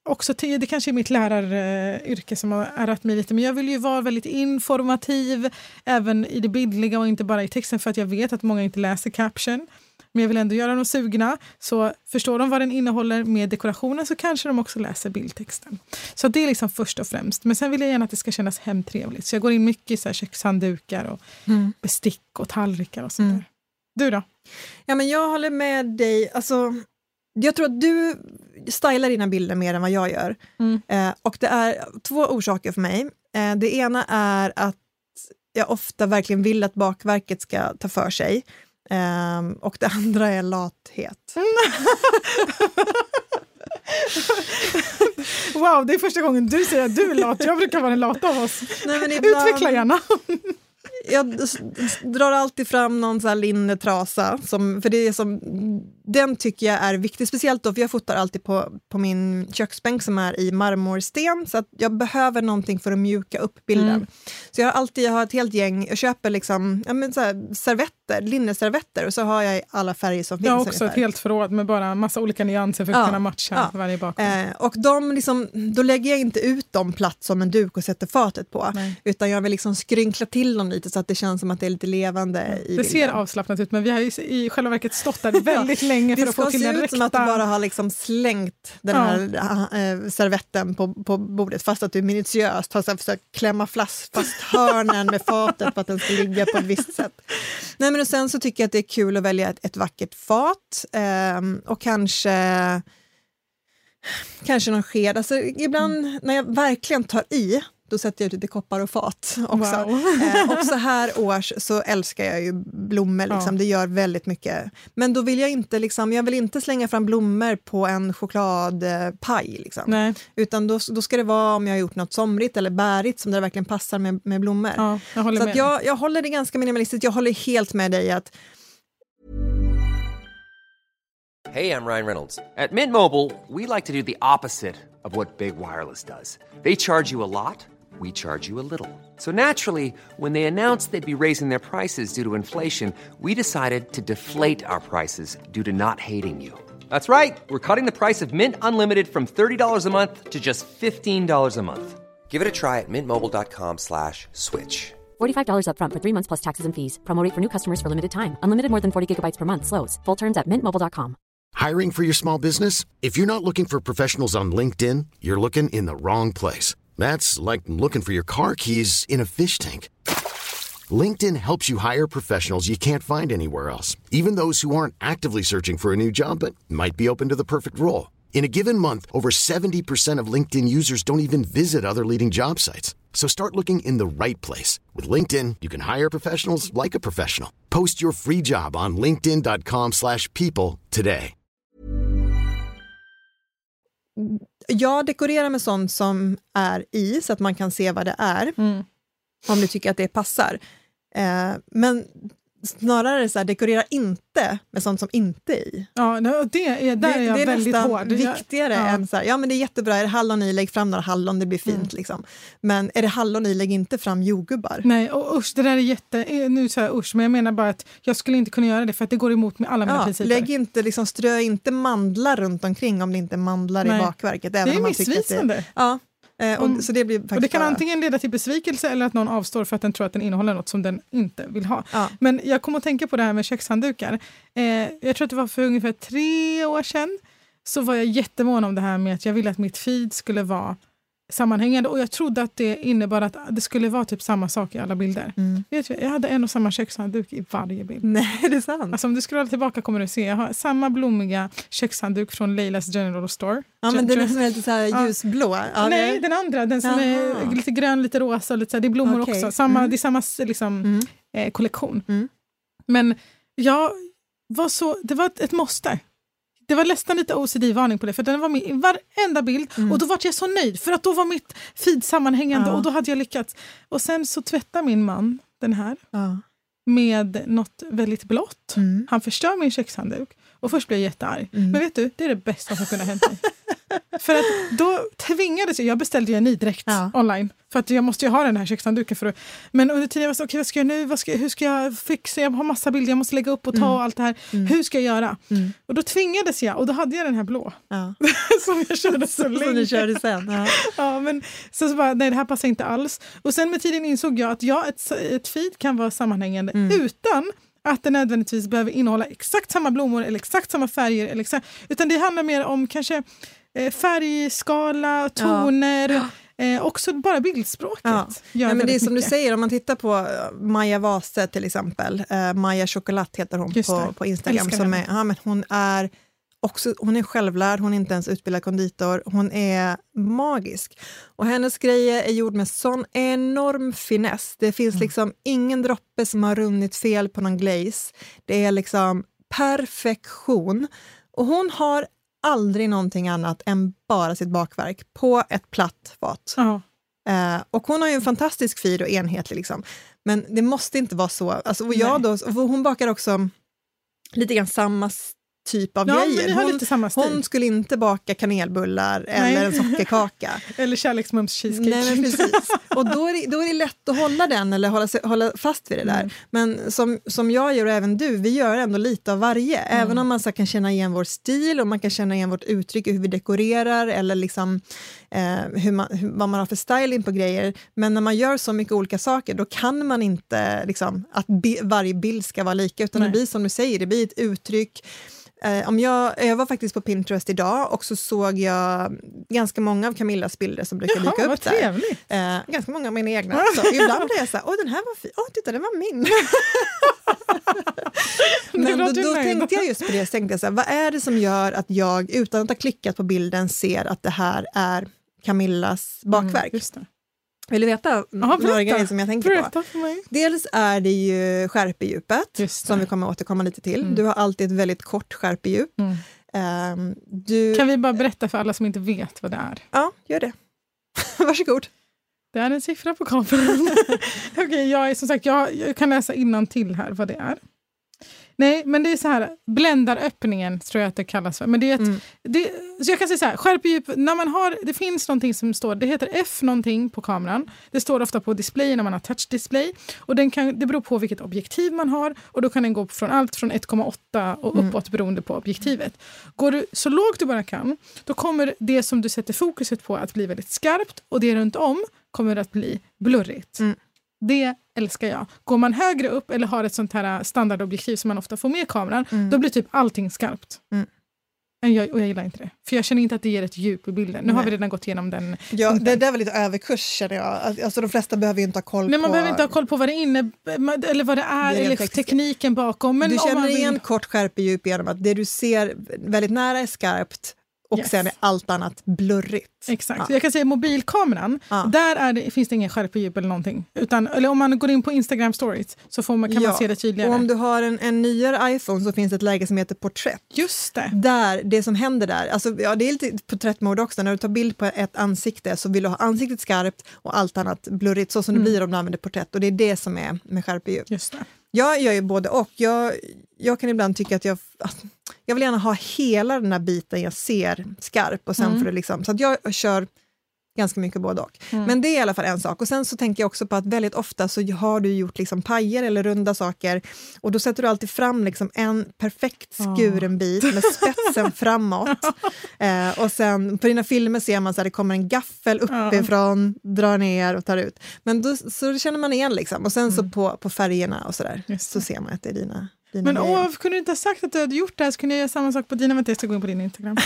också till, det kanske är mitt läraryrke som har ärrat mig lite, men jag vill ju vara väldigt informativ även i det bildliga och inte bara i texten, för att jag vet att många inte läser caption. Men jag vill ändå göra dem sugna, så förstår de vad den innehåller med dekorationen, så kanske de också läser bildtexten. Så det är liksom först och främst. Men sen vill jag gärna att det ska kännas hemtrevligt. Så jag går in mycket i så här kökshanddukar och mm. bestick och tallrikar och sånt mm. där. Du då? Ja, men jag håller med dig. Alltså, jag tror att du stylar dina bilder mer än vad jag gör. Mm. Eh, och det är två orsaker för mig. Eh, det ena är att jag ofta verkligen vill att bakverket ska ta för sig. Um, och det andra är lathet. Wow, det är första gången du säger att du är lat. Jag brukar vara den lata av oss. Nej, men ibland, utveckla gärna. Jag drar alltid fram någon så här linnetrasa, som, för det är som, den tycker jag är viktig, speciellt då, för jag fotar alltid på, på min köksbänk som är i marmorsten, så att jag behöver någonting för att mjuka upp bilden. Mm. Så jag har alltid, jag har ett helt gäng, jag köper liksom, ja, men så här, servetter, linneservetter, och så har jag alla färger som finns. Jag har också ungefär ett helt förråd med bara massa olika nyanser för att ja, kunna matcha ja. varje bakgrund. Eh, och de liksom, då lägger jag inte ut dem platt som en duk och sätter fatet på, nej. Utan jag vill liksom skrynkla till dem lite så att det känns som att det är lite levande i bilden. Det ser avslappnat ut, men vi har ju i själva verket stått där väldigt ja, länge för att få till den räkta. Det ska se ut som att du bara har liksom slängt den ja. här äh, servetten på, på bordet, fast att du minutiöst har så här, försökt klämma fast, fast hörnen med fatet för att den ska ligga på ett visst sätt. Nej, men och sen så tycker jag att det är kul att välja ett, ett vackert fat eh, och kanske kanske någon sked. Alltså, ibland mm. när jag verkligen tar i, då sätter jag ut lite koppar och fat också. Wow. Eh, och så här års så älskar jag ju blommor. Liksom. Ja. Det gör väldigt mycket. Men då vill jag inte, liksom, jag vill inte slänga fram blommor på en chokladpaj. Liksom. Nej. Utan då, då ska det vara om jag har gjort något somrigt eller bärigt som det verkligen passar med, med blommor. Ja, jag håller så med. Att jag, jag håller det ganska minimalistiskt. Jag håller helt med dig att Hey, I'm Ryan Reynolds. At Mint Mobile, we like to do the opposite of what Big Wireless does. They charge you a lot, we charge you a little. So naturally, when they announced they'd be raising their prices due to inflation, we decided to deflate our prices due to not hating you. That's right. We're cutting the price of Mint Unlimited from thirty dollars a month to just fifteen dollars a month. Give it a try at mintmobile.com slash switch. forty-five dollars up front for three months plus taxes and fees. Promo rate for new customers for limited time. Unlimited more than forty gigabytes per month. Slows full terms at mint mobile dot com. Hiring for your small business? If you're not looking for professionals on LinkedIn, you're looking in the wrong place. That's like looking for your car keys in a fish tank. LinkedIn helps you hire professionals you can't find anywhere else, even those who aren't actively searching for a new job but might be open to the perfect role. In a given month, over seventy percent of LinkedIn users don't even visit other leading job sites. So start looking in the right place. With LinkedIn, you can hire professionals like a professional. Post your free job on linkedin dot com slash people today. Jag dekorerar med sånt som är i, så att man kan se vad det är. Mm. Om du tycker att det passar. Eh, men snarare så här, dekorera inte med sånt som inte är i. Ja, det är, där är jag det är väldigt hård. Det är viktigare ja. än så här, ja men det är jättebra, är det hallon i, lägg fram några hallon, det blir fint mm. liksom. Men är det hallon i, lägg inte fram jordgubbar. Nej, och usch, det där är jätte, nu så här usch, men jag menar bara att jag skulle inte kunna göra det för att det går emot med alla mina ja, principer. Lägg inte, liksom, strö inte mandlar runt omkring om det inte är mandlar Nej. i bakverket. Även det är om man missvisande. Det, ja. Eh, och, om, så det, blir och det kan bara antingen leda till besvikelse eller att någon avstår för att den tror att den innehåller något som den inte vill ha. Ja. Men jag kom att tänka på det här med kökshanddukar. Eh, jag tror att det var för ungefär tre år sedan så var jag jättemån om det här med att jag ville att mitt feed skulle vara sammanhängande, och jag trodde att det innebar att det skulle vara typ samma sak i alla bilder. Mm. Vet du, jag hade en och samma kökshandduk i varje bild. Nej, det är sant. Alltså om du scrollar tillbaka kommer du se, jag har samma blommiga kökshandduk från Leilas General Store. Ja, men den är som är lite så här ljusblå. Ja, nej, den andra, den som Aha. är lite grön, lite rosa, lite så här, det är blommor okay. också. Samma, mm. Det är samma liksom, mm. eh, kollektion. Mm. Men jag var så, det var ett, ett måste. Det var nästan lite O C D-varning på det, för den var med i varenda bild. Mm. Och då var jag så nöjd, för att då var mitt feed sammanhängande ja. och då hade jag lyckats. Och sen så tvättar min man den här ja. med något väldigt blått. Mm. Han förstör min kökshandduk. Och först blev jag jättearg. Mm. Men vet du, det är det bästa som kunde ha hänt mig. För att då tvingades jag, jag beställde ju en ny direkt ja. online. För att jag måste ju ha den här kökshandduken för att, men under tiden jag var så, okej okay, vad ska jag nu, vad ska, hur ska jag fixa, jag har massa bilder, jag måste lägga upp och ta mm. allt det här, mm. hur ska jag göra? Mm. Och då tvingades jag, och då hade jag den här blå. Ja. som jag körde så länge. Som du körde sen. Ja, ja men så, så bara, nej det här passar inte alls. Och sen med tiden insåg jag att ja, ett, ett feed kan vara sammanhängande mm. utan att det nödvändigtvis behöver innehålla exakt samma blommor eller exakt samma färger. Eller exakt, utan det handlar mer om kanske eh, färgskala, toner, ja. Ja. Eh, också bara bildspråket. Ja. Ja, men det är som mycket. Du säger, om man tittar på Maja Vase till exempel, eh, Maja Chocolat heter hon på, på Instagram. Som är, ja, men hon är också, hon är självlärd, hon är inte ens utbildad konditor, hon är magisk. Och hennes grejer är gjord med sån enorm finess. Det finns mm. liksom ingen droppe som har runnit fel på någon glaze. Det är liksom perfektion. Och hon har aldrig någonting annat än bara sitt bakverk på ett platt fat. Uh-huh. Eh, och hon har ju en fantastisk feed och enhetlig liksom. Men det måste inte vara så. Alltså, och jag då, och hon bakar också lite grann samma typ av ja, grejer. Hon, lite samma stil. Hon skulle inte baka kanelbullar Nej. eller en sockerkaka. eller kärleksmums cheesecake. Nej, men precis. Och då är, det, då är det lätt att hålla den eller hålla, hålla fast vid det där. Mm. Men som, som jag gör och även du, vi gör ändå lite av varje. Mm. Även om man så kan känna igen vår stil och man kan känna igen vårt uttryck, hur vi dekorerar eller liksom, eh, hur man, hur, vad man har för styling på grejer. Men när man gör så mycket olika saker, då kan man inte liksom, att bi- varje bild ska vara lika. Utan Nej. det blir som du säger, det blir ett uttryck. Eh, om jag, jag var faktiskt på Pinterest idag och så såg jag ganska många av Camillas bilder som brukar Jaha, dyka upp där. Eh, ganska många av mina egna också. Ibland blir jag så här, åh den här var fin, åh titta den var min. Men då, då tänkte jag just på det, så tänkte jag så här, vad är det som gör att jag utan att ha klickat på bilden ser att det här är Camillas bakverk? Mm, just det. Vill du veta Aha, några grejer som jag tänker berätta på? För mig. Dels är det ju skärpedjupet som vi kommer återkomma lite till. Mm. Du har alltid ett väldigt kort skärpedjup. Mm. Um, du... Kan vi bara berätta för alla som inte vet vad det är? Ja, gör det. Varsågod. Det är en siffra på kameran. Okej, okay, jag är som sagt, jag, jag kan läsa innantill här vad det är. Nej, men det är så här, bländaröppningen tror jag att det kallas för. Men det är ett, mm. det, så jag kan säga så här, skärpedjup, när man har, det finns någonting som står, det heter F någonting på kameran. Det står ofta på display när man har touch display. Och den kan, det beror på vilket objektiv man har. Och då kan den gå från allt från ett komma åtta och uppåt mm. beroende på objektivet. Går du så lågt du bara kan, då kommer det som du sätter fokuset på att bli väldigt skarpt. Och det runt om kommer att bli blurrigt. Mm. Det älskar jag. Går man högre upp eller har ett sånt här standardobjektiv som man ofta får med kameran, mm. då blir typ allting skarpt. Mm. Jag, och jag gillar inte det. För jag känner inte att det ger ett djup i bilden. Nu Nej. har vi redan gått igenom den. Ja, det där var lite överkurs känner jag. Alltså de flesta behöver ju inte ha koll Nej, på... man behöver inte ha koll på vad det innebär eller vad det är det eller tekniska. tekniken bakom. Men du känner om man vill... igen kort skärpedjup genom att det du ser väldigt nära är skarpt. Och yes. sen är allt annat blurrigt. Exakt. Ja. Jag kan säga mobilkameran, ja. där är det, finns det ingen skärpedjup eller någonting. Utan, eller om man går in på Instagram stories så får man, kan ja. man se det tydligare. Och om du har en, en nyare iPhone så finns det ett läge som heter porträtt. Just det. Där, det som händer där, alltså, ja, det är lite porträttmode också. När du tar bild på ett ansikte så vill du ha ansiktet skarpt och allt annat blurrigt. Så som mm. det blir om du använder porträtt. Och det är det som är med skärpedjup. Just det. Jag gör ju både och. Jag, jag kan ibland tycka att jag... Att, jag vill gärna ha hela den här biten jag ser skarp och sen mm. för det liksom, så att jag kör ganska mycket både och. Mm. Men det är i alla fall en sak. Och sen så tänker jag också på att väldigt ofta så har du gjort liksom pajer eller runda saker och då sätter du alltid fram liksom en perfekt skuren oh. bit med spetsen framåt. Eh, och sen på dina filmer ser man så att det kommer en gaffel uppifrån, oh. drar ner och tar ut. Men då så känner man igen liksom. Och sen mm. så på, på färgerna och sådär så ser man att det är dina Men åh, kunde du inte ha sagt att du hade gjort det här så kunde jag göra samma sak på dina, men jag ska gå in på din Instagram.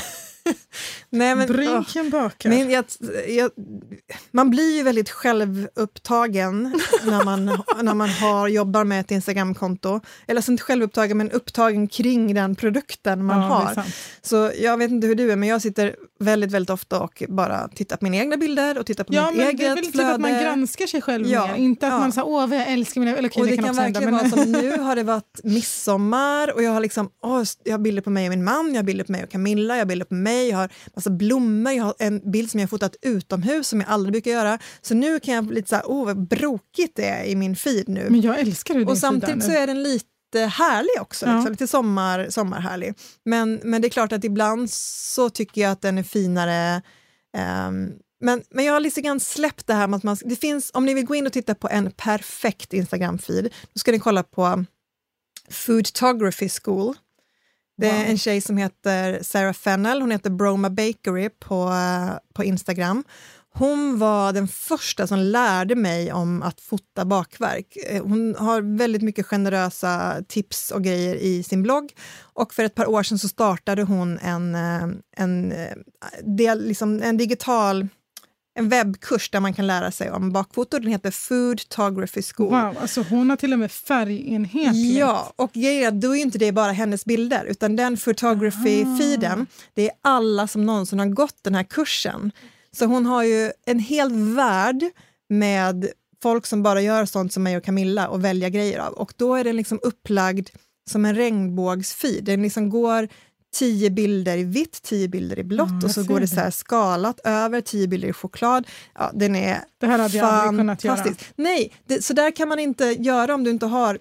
Nej, men, Brinken bakar. Men jag, jag, man blir ju väldigt självupptagen när man, när man har, jobbar med ett Instagramkonto. Eller så inte självupptagen, men upptagen kring den produkten man ja, har. Så jag vet inte hur du är, men jag sitter väldigt, väldigt ofta och bara tittar på mina egna bilder och tittar på ja, mitt eget flöde. Ja, men det är väl typ att man granskar sig själv ja, mer. Inte att ja. man säger, åh vad jag älskar mina... Eller, okay, och det, det kan, kan verkligen hända, vara men... som nu har det varit midsommar och jag har liksom, åh, jag har bilder på mig och min man, jag har bilder på mig och Camilla, jag har bilder på mig, jag har massa blommor, jag har en bild som jag har fotat utomhus som jag aldrig brukar göra. Så nu kan jag lite så här, åh vad brokigt det är i min feed nu. Men jag älskar hur din och samtidigt så är den lite lite härlig också, Ja. liksom, lite sommar, sommarhärlig. Men, men det är klart att ibland så tycker jag att den är finare. Um, men, men jag har lite grann släppt det här med att man, det finns, om ni vill gå in och titta på en perfekt Instagram-feed, då ska ni kolla på Foodtography School. Det är en tjej som heter Sarah Fennell, hon heter Broma Bakery på, på Instagram. Hon var den första som lärde mig om att fota bakverk. Hon har väldigt mycket generösa tips och grejer i sin blogg. Och för ett par år sedan så startade hon en, en, del, liksom en digital en webbkurs där man kan lära sig om bakfoto. Den heter Foodtography School. Wow, alltså hon har till och med färgenhetligt. Ja, och grejer, då är ju inte det bara hennes bilder, utan den photography-feeden, det är alla som någonsin har gått den här kursen. Så hon har ju en hel värld med folk som bara gör sånt som mig och Camilla och välja grejer av. Och då är den liksom upplagd som en regnbågsfeed. Den liksom går tio bilder i vitt, tio bilder i blått mm, och så går det, det så här skalat över, tio bilder i choklad. Ja, den är det här hade jag aldrig kunnat göra. Nej, det, så där kan man inte göra om du inte har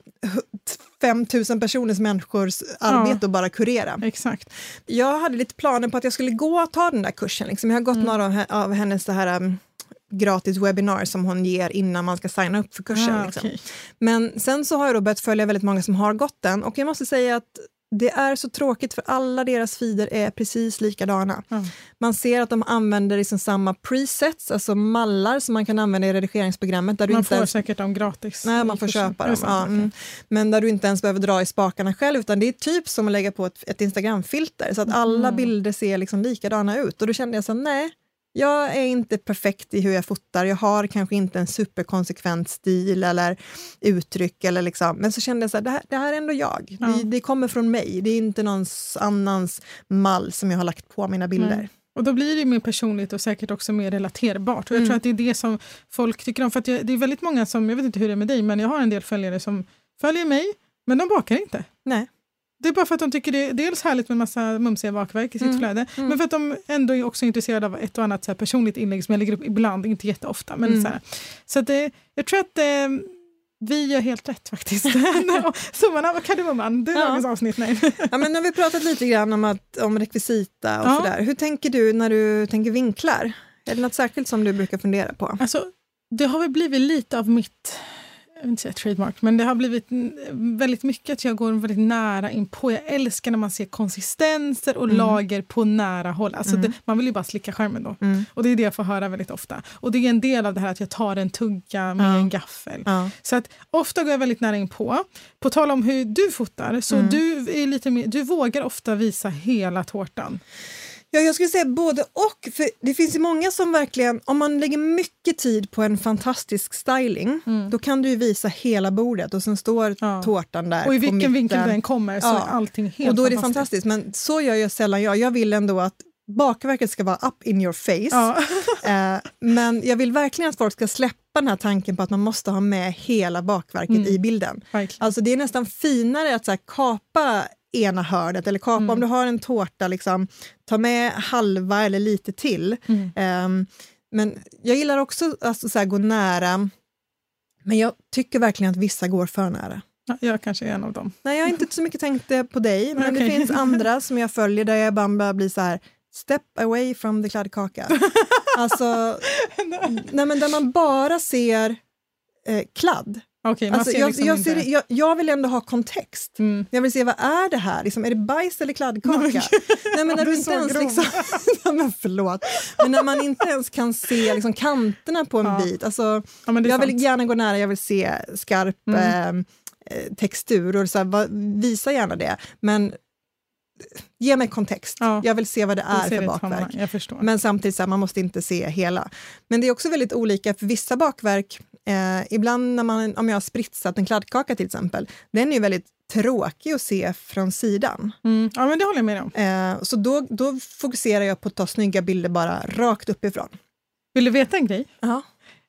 fem tusen personers människors arbete ja, och bara kurera. Exakt. Jag hade lite planer på att jag skulle gå och ta den där kursen. Liksom. Jag har gått mm. några av, av hennes så här um, gratis webbinar som hon ger innan man ska signa upp för kursen. Ah, liksom. Okay. Men sen så har jag då börjat följa väldigt många som har gått den och jag måste säga att det är så tråkigt för alla deras feeder är precis likadana. Mm. Man ser att de använder liksom samma presets, alltså mallar som man kan använda i redigeringsprogrammet. Där du man inte får ens, säkert dem gratis. Nej, man får köpa dem. Ja, okay. mm. Men där du inte ens behöver dra i spakarna själv, utan det är typ som att lägga på ett, ett Instagram-filter. Så att alla mm. bilder ser liksom likadana ut. Och då kände jag så nej, jag är inte perfekt i hur jag fotar. Jag har kanske inte en superkonsekvent stil eller uttryck. Eller liksom. Men så kände jag att det här, det här är ändå jag. Ja. Det, det kommer från mig. Det är inte någon annans mall som jag har lagt på mina bilder. Mm. Och då blir det mer personligt och säkert också mer relaterbart. Och jag mm. tror att det är det som folk tycker om. För att jag, det är väldigt många som, jag vet inte hur det är med dig, men jag har en del följare som följer mig, men de bakar inte. Nej. Det är bara för att de tycker det är dels härligt med en massa mumsiga bakverk i sitt mm. flöde. Mm. Men för att de ändå är också intresserade av ett och annat så här personligt inlägg som jag lägger upp ibland, inte jätteofta. Men mm. så här. Så att det, jag tror att eh, vi gör helt rätt faktiskt. Summan av kardemumman, det är ja. dagens avsnitt. Nej. Ja, men nu har vi pratat lite grann om, att, om rekvisita och ja. sådär. Hur tänker du när du tänker vinklar? Är det något särskilt som du brukar fundera på? Alltså, det har väl blivit lite av mitt... jag vill inte säga trademark, men det har blivit väldigt mycket att jag går väldigt nära in på. Jag älskar när man ser konsistenser och mm. lager på nära håll. Alltså mm. det, man vill ju bara slicka skärmen då. Mm. Och det är det jag får höra väldigt ofta. Och det är en del av det här att jag tar en tugga med ja. en gaffel. Ja. Så att ofta går jag väldigt nära in på. På tal om hur du fotar, så mm. du är lite mer, du vågar ofta visa hela tårtan. Ja, jag skulle säga både och, för det finns ju många som verkligen, om man lägger mycket tid på en fantastisk styling, mm. då kan du ju visa hela bordet och sen står ja. tårtan där. Och i vilken mitten. vinkel den kommer så ja. är allting helt och då är det fantastiskt. fantastiskt, men så gör jag sällan jag. Jag vill ändå att bakverket ska vara up in your face, ja. eh, men jag vill verkligen att folk ska släppa den här tanken på att man måste ha med hela bakverket mm. i bilden. Verkligen. Alltså det är nästan finare att så här, kapa ena hörnet eller kapa mm. om du har en tårta, liksom, ta med halva eller lite till. Mm. Um, men jag gillar också att alltså, så här, gå nära, men jag tycker verkligen att vissa går för nära. Ja, jag kanske är en av dem. Nej, jag har inte så mycket tänkt det på dig, men okay. det finns andra som jag följer där jag bara blir så här, step away from the kladdkaka. Alltså, nej, men där man bara ser eh, kladd. Okay, alltså, jag, liksom jag, ser, jag, jag vill ändå ha kontext. Mm. Jag vill se, vad är det här? Liksom, är det bajs eller kladdkaka? Nej, men när du inte ens liksom, ja, men förlåt. Men när man inte ens kan se liksom, kanterna på en ja. bit. Alltså, ja, jag vill sant. gärna gå nära, jag vill se skarp mm. eh, textur. Och så här, va, visa gärna det. Men ge mig kontext. Ja. Jag vill se vad det är för bakverk. Jag förstår. Men samtidigt så här, man måste inte se hela. Men det är också väldigt olika för vissa bakverk. Eh, ibland när man, om jag har spritsat en kladdkaka till exempel, den är ju väldigt tråkig att se från sidan. Mm. Ja, men det håller jag med om. Eh, så då, då fokuserar jag på att ta snygga bilder bara rakt uppifrån. Vill du veta en grej? Uh-huh.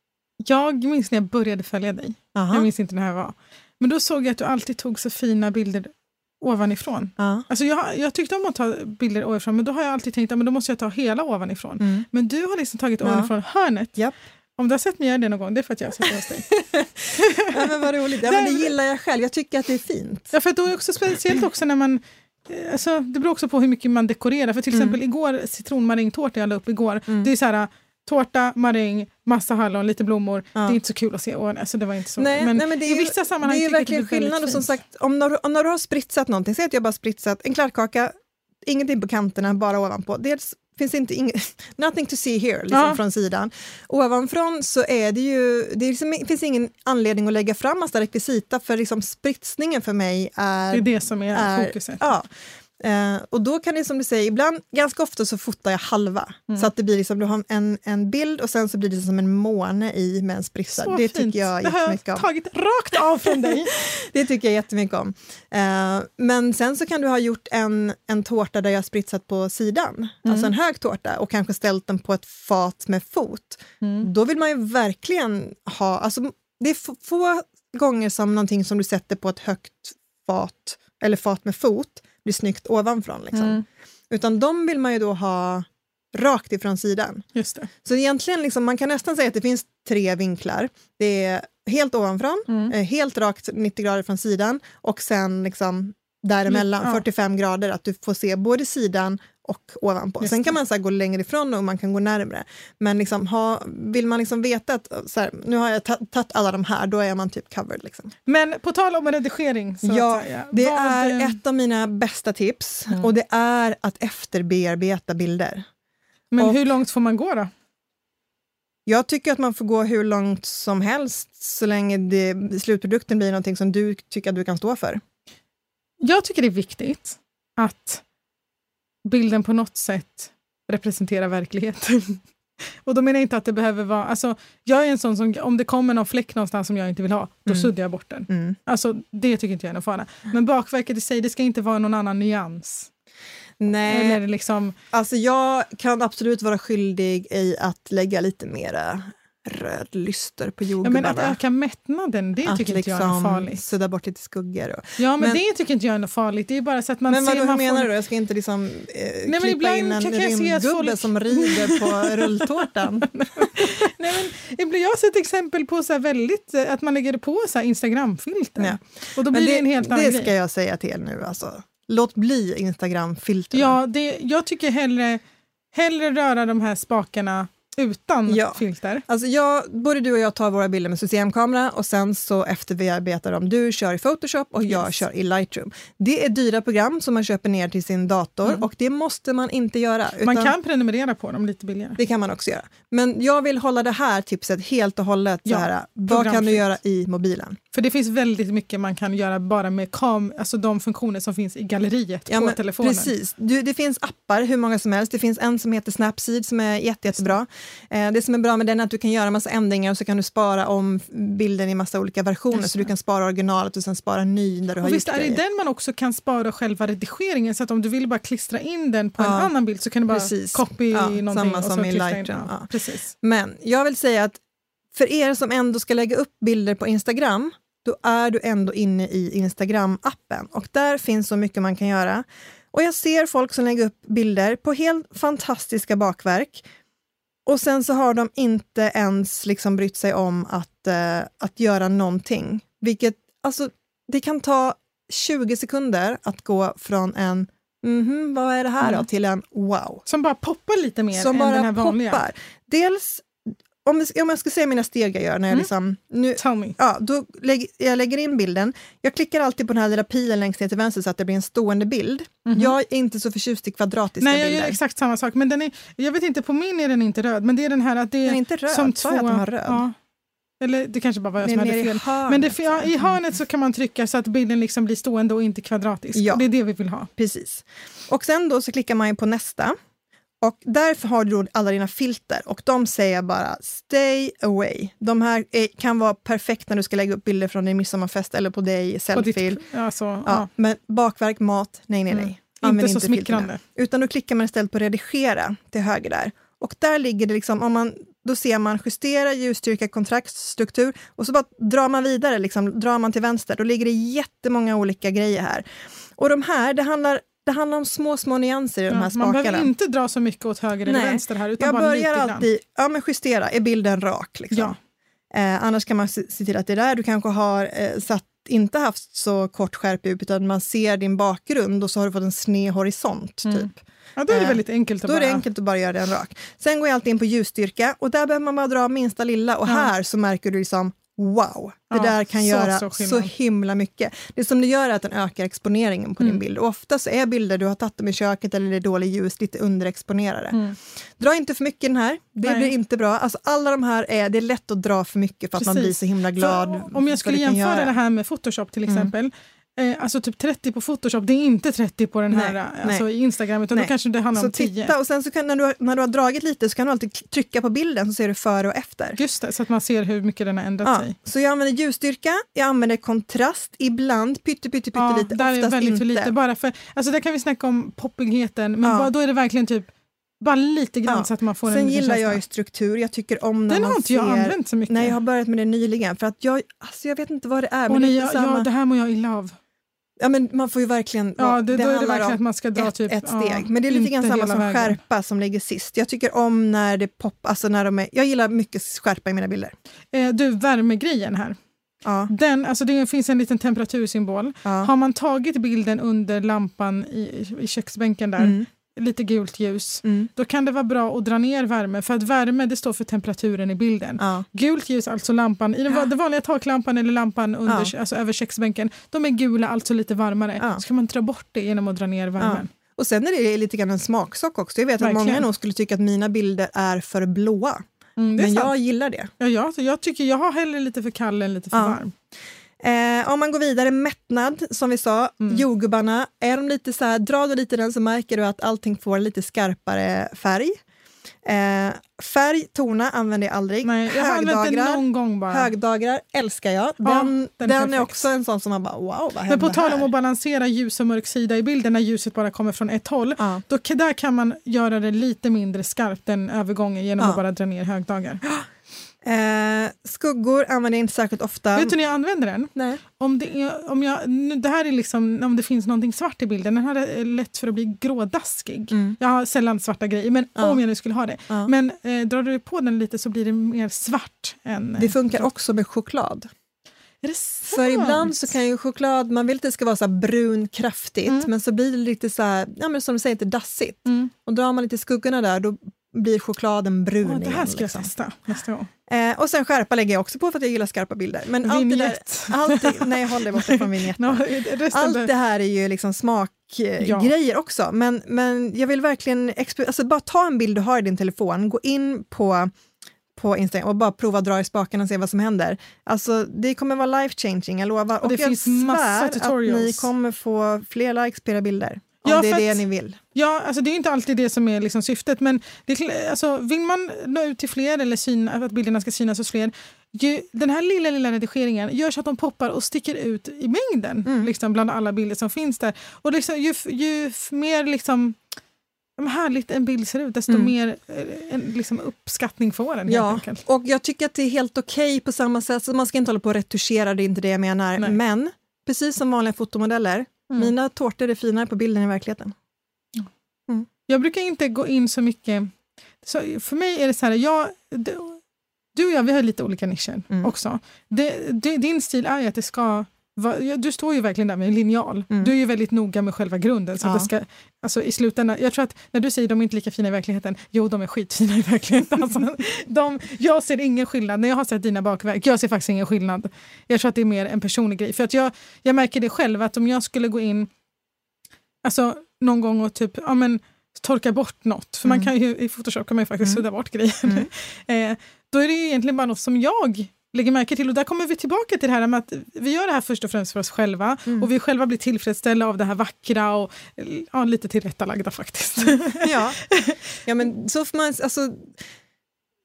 Jag minns när jag började följa dig. Uh-huh. Jag minns inte när det här var. Men då såg jag att du alltid tog så fina bilder ovanifrån. Uh-huh. Alltså jag, jag tyckte om att ta bilder ovanifrån, men då har jag alltid tänkt att men då måste jag ta hela ovanifrån. Mm. Men du har liksom tagit uh-huh. ovanifrån hörnet. Yep. Om du har sett mig göra det någon gång, det är för att jag har sett det hos dig. Ja, men vad roligt. Ja, men det gillar jag själv. Jag tycker att det är fint. Ja, för då är det också speciellt också när man... Alltså, det beror också på hur mycket man dekorerar. För till exempel mm. igår, citronmarängtårta jag la upp igår. Mm. Det är så här, tårta, maräng, massa hallon, lite blommor. Ja. Det är inte så kul att se. Och, alltså, det var inte så. Nej, men, nej, men det är i vissa sammanhang det är verkligen skillnad. Och som sagt, om när, om när du har spritsat någonting, säg att jag bara spritsat en kladdkaka, ingenting på kanterna, bara ovanpå. Dels finns inte ing- nothing to see here liksom, ja. Från sidan. Ovanfrån så är det ju, det är liksom, finns ingen anledning att lägga fram massa rekvisita, för liksom spritsningen för mig är... Det är det som är, är fokuset. Ja. Uh, och då kan det, som du säger, ibland, ganska ofta så fotar jag halva. Mm. Så att det blir liksom, du har en, en bild och sen så blir det som en måne i med en sprissa. Så det fint. tycker jag jättemycket om. Det har jag tagit rakt av från dig. Det tycker jag jättemycket om. Uh, men sen så kan du ha gjort en, en tårta där jag har spritsat på sidan. Mm. Alltså en hög tårta och kanske ställt den på ett fat med fot. Mm. Då vill man ju verkligen ha, alltså det är få, få gånger som någonting som du sätter på ett högt fat eller fat med fot blir snyggt ovanifrån. Liksom. Mm. Utan de vill man ju då ha rakt ifrån sidan. Just det. Så egentligen, liksom, man kan nästan säga att det finns tre vinklar. Det är helt ovanifrån, mm. helt rakt nittio grader från sidan och sen liksom däremellan ja. fyrtiofem grader, att du får se både sidan och ovanpå. Just sen kan man så här, gå längre ifrån och man kan gå närmare. Men liksom, ha, vill man liksom veta att så här, nu har jag tagit alla de här, då är man typ covered. Liksom. Men på tal om redigering. Så ja, att säga, det vad är det... ett av mina bästa tips mm. och det är att efterbearbeta bilder. Men och, hur långt får man gå då? Jag tycker att man får gå hur långt som helst så länge det, slutprodukten blir någonting som du tycker att du kan stå för. Jag tycker det är viktigt att bilden på något sätt representerar verkligheten. Och då menar jag inte att det behöver vara... Alltså, jag är en sån som, om det kommer någon fläck någonstans som jag inte vill ha, då mm. suddar jag bort den. Mm. Alltså, det tycker inte jag är någon fara. Men bakverket i sig, det ska inte vara någon annan nyans. Nej, eller liksom... alltså jag kan absolut vara skyldig i att lägga lite mera röd lyster på jorden. Ja, men att öka mättnaden, det att tycker liksom inte jag är farligt. Sudda bort lite skuggor. Och. Ja, men, men det tycker inte jag är farligt. Det är bara så att man men ser... Men vad man menar får... du? Jag ska inte liksom eh, Nej, klippa in en rymdgubbe folk... som rider på rulltårtan. Nej, men ibland jag har sett exempel på så här väldigt, att man lägger på så här Instagram-filter. Ja. Och då blir det, det en helt annan Det grej. ska jag säga till er nu, alltså. Låt bli Instagram-filter. Ja, det, jag tycker hellre, hellre röra de här spakarna utan ja. filter. Alltså jag, både du och jag tar våra bilder med systemkamera och sen så efter vi arbetar dem. Du kör i Photoshop och jag yes. kör i Lightroom. Det är dyra program som man köper ner till sin dator mm. och det måste man inte göra. Utan man kan prenumerera på dem lite billigare. Det kan man också göra. Men jag vill hålla det här tipset helt och hållet. Ja, så här, vad kan du göra i mobilen? För det finns väldigt mycket man kan göra bara med kam- alltså de funktioner som finns i galleriet ja, på men telefonen. Precis. Du, det finns appar, hur många som helst. Det finns en som heter Snapseed som är jätte, jättebra. Eh, det som är bra med den är att du kan göra massa ändringar och så kan du spara om bilden i massa olika versioner. Så du kan spara originalet och sen spara ny där du och har visst gjort är det grejer. den man också kan spara själva redigeringen, så att om du vill bara klistra in den på ja, en annan bild så kan du bara precis. copy ja, någonting. Samma och så som i Lightroom. Ja. Precis. Men jag vill säga att för er som ändå ska lägga upp bilder på Instagram, då är du ändå inne i Instagram-appen. Och där finns så mycket man kan göra. Och jag ser folk som lägger upp bilder på helt fantastiska bakverk. Och sen så har de inte ens liksom brytt sig om att, uh, att göra någonting. Vilket, alltså, det kan ta tjugo sekunder att gå från en mhm, vad är det här då? Mm. Till en wow. Som bara poppar lite mer som än bara den här vanliga. Poppar. Dels, om, vi, om jag ska säga mina steg jag gör när jag mm. liksom... Nu, Tell me. Ja, då lägg, jag lägger in bilden. Jag klickar alltid på den här lilla pilen längst ner till vänster så att det blir en stående bild. Mm-hmm. Jag är inte så förtjust i kvadratiska Nej, bilder. Nej, jag gör exakt samma sak. Men den är, jag vet inte, på min är den inte röd. Men det är den här att det är... Den är inte röd, som så två, att den var röd. Ja. Eller det kanske bara var jag som hade fel. Hörnet, men det, ja, i hörnet så kan man trycka så att bilden liksom blir stående och inte kvadratisk. Ja. Det är det vi vill ha. Precis. Och sen då så klickar man på nästa. Och därför har du då alla dina filter. Och de säger bara stay away. De här är, kan vara perfekt när du ska lägga upp bilder från din midsommarfest eller på dig, selfie. Ditt, alltså, ja, ja. Men bakverk, mat, nej, nej, nej. Mm. Använd inte så inte smickrande. Filterna. Utan då klickar man istället på redigera till höger där. Och där ligger det liksom, om man, då ser man justera, ljusstyrka, kontraststruktur och så bara drar man vidare, liksom, drar man till vänster. Då ligger det jättemånga olika grejer här. Och de här, det handlar det handlar om små, små nyanser i ja, de här spakarna. Man behöver inte dra så mycket åt höger eller Nej. vänster här. Utan jag bara börjar lite alltid, ja men justera, är bilden rak liksom. Ja. Eh, annars kan man se, se till att det är där du kanske har eh, satt, inte haft så kort skärp utan man ser din bakgrund och så har du fått en sned horisont mm. typ. Ja, då är det väldigt enkelt att Då bara... är det enkelt att bara göra den rak. Sen går jag alltid in på ljusstyrka och där behöver man bara dra minsta lilla och ja. här så märker du liksom wow, det ja, där kan så, göra så, så himla mycket. Det som det gör är att den ökar exponeringen på mm. din bild. Och ofta så är bilder du har tagit dem i köket eller det är dålig ljus lite underexponerade. Mm. Dra inte för mycket den här, det Nej. blir inte bra. Alltså alla de här är, det är lätt att dra för mycket för att Precis. man blir så himla glad. För, om jag skulle jämföra göra. det här med Photoshop till exempel, mm. Eh, alltså typ trettio på Photoshop, det är inte trettio på den här nej, alltså nej. Instagram, utan nej. då kanske det handlar så om tio. Titta, och sen så kan, när, du har, när du har dragit lite så kan du alltid trycka på bilden så ser du före och efter. Just det, så att man ser hur mycket den har ändrat ja, sig. Så jag använder ljusstyrka, jag använder kontrast, ibland pytte, pytte, pytte ja, lite, där oftast är väldigt inte. För lite, bara för, alltså där kan vi snacka om poppigheten, men ja. bara, då är det verkligen typ bara lite grann ja. så att man får Sen en gillar känsla. jag ju struktur. Jag tycker om när Den man har inte ser... jag använt så mycket. Nej, jag har börjat med det nyligen. För att jag, alltså jag vet inte vad det är. Och men nej, det, är jag, samma... ja, det här mår jag illa av. Ja, men man får ju verkligen... Ja, det, det då är det verkligen att man ska dra ett, typ... ett steg. Ja, men det är lite grann samma som vägen. skärpa som ligger sist. Jag tycker om när det poppar... Alltså när de är, jag gillar mycket skärpa i mina bilder. Eh, du, värmegrejen här. Ja. Den, alltså det finns en liten temperatursymbol. Ja. Har man tagit bilden under lampan i, i köksbänken där, mm. lite gult ljus, mm. då kan det vara bra att dra ner värme, för att värme det står för temperaturen i bilden. Ja. Gult ljus, alltså lampan, i den, ja. den vanliga taklampan eller lampan under, ja. alltså över köksbänken, de är gula, alltså lite varmare. Ja. Så kan man dra bort det genom att dra ner värmen. Ja. Och sen är det lite grann en smaksak också. Jag vet Verkligen. att många nog skulle tycka att mina bilder är för blåa. Mm, men jag gillar det. Ja, jag, jag tycker jag har hellre lite för kall än lite för ja. varm. Eh, om man går vidare, mättnad, som vi sa, mm. jordgubbarna, är de lite så här, drar du lite den så märker du att allting får lite skarpare färg. Eh, färg, tona använder jag aldrig. Nej, jag har använt den någon gång bara. Högdagrar älskar jag. Den, ja, den, den är också en sån som man bara, wow, vad Men på tal om här? att balansera ljus och mörk sida i bilden när ljuset bara kommer från ett håll, ja. då där kan man göra det lite mindre skarpt den övergången genom ja. att bara dra ner högdagar. Eh, skuggor använder jag inte särskilt ofta. Vet du när jag använder den? Nej. Om det, är, om jag, det här är liksom, om det finns någonting svart i bilden, den här är lätt för att bli grådaskig. Mm. Jag har sällan svarta grejer, men ja. om jag nu skulle ha det. Ja. Men eh, drar du på den lite så blir det mer svart än... Det funkar klart. också med choklad. Är det sant? För ibland så kan ju choklad, man vill att det ska vara så här brun kraftigt, mm. men så blir det lite så här, ja men som du säger, inte dassigt. Mm. Och drar man lite skuggorna där, då blir chokladen brun oh, det här igen, ska liksom. jag testa nästa gång. Eh, och sen skärpa lägger jag också på för att jag gillar skarpa bilder. Men allt det där, allt, nej, håll det borta från vignetten. no, allt det här är ju liksom smakgrejer ja. också. Men, men jag vill verkligen, alltså bara ta en bild du har i din telefon, gå in på, på Instagram och bara prova att dra i spakarna och se vad som händer. Alltså det kommer vara life changing, jag lovar. Och, och det jag finns svär massa tutorials. Att ni kommer få fler likes på era bilder. Om ja, det är det att, ni vill. Ja, alltså det är inte alltid det som är liksom syftet, men det, alltså, vill man nå ut till fler eller syna, att bilderna ska synas hos fler, ju, den här lilla, lilla redigeringen gör så att de poppar och sticker ut i mängden mm. liksom, bland alla bilder som finns där. Och liksom, ju, ju mer liksom, härligt en bild ser ut, desto mm. mer en, liksom, uppskattning får den. Ja, helt enkelt. Och jag tycker att det är helt okej okay på samma sätt, så man ska inte hålla på och retuschera, det är inte det jag menar. Nej. Men precis som vanliga fotomodeller, Mm. mina tårtor är finare på bilden i verkligheten. Mm. Jag brukar inte gå in så mycket. Så för mig är det så här, jag, du, du och jag, vi har lite olika nischer mm. också. Det, det, din stil är ju att det ska vara, du står ju verkligen där med en linjal. Mm. Du är ju väldigt noga med själva grunden. Så ja. att det ska, alltså i slutändan, jag tror att när du säger att de är inte lika fina i verkligheten, jo de är skitfina i verkligheten. Alltså, de, jag ser ingen skillnad. När jag har sett dina bakverk, jag ser faktiskt ingen skillnad. Jag tror att det är mer en personlig grej. För att jag, jag märker det själv, att om jag skulle gå in alltså någon gång och typ, ja men torka bort något. För mm. man kan ju, i Photoshop kan man ju faktiskt mm. sudda bort grejer. Mm. eh, då är det ju egentligen bara något som jag lägger märke till. Och där kommer vi tillbaka till det här med att vi gör det här först och främst för oss själva. Mm. Och vi själva blir tillfredsställda av det här vackra och ja, lite tillrättalagda faktiskt. ja. ja, men så får man, alltså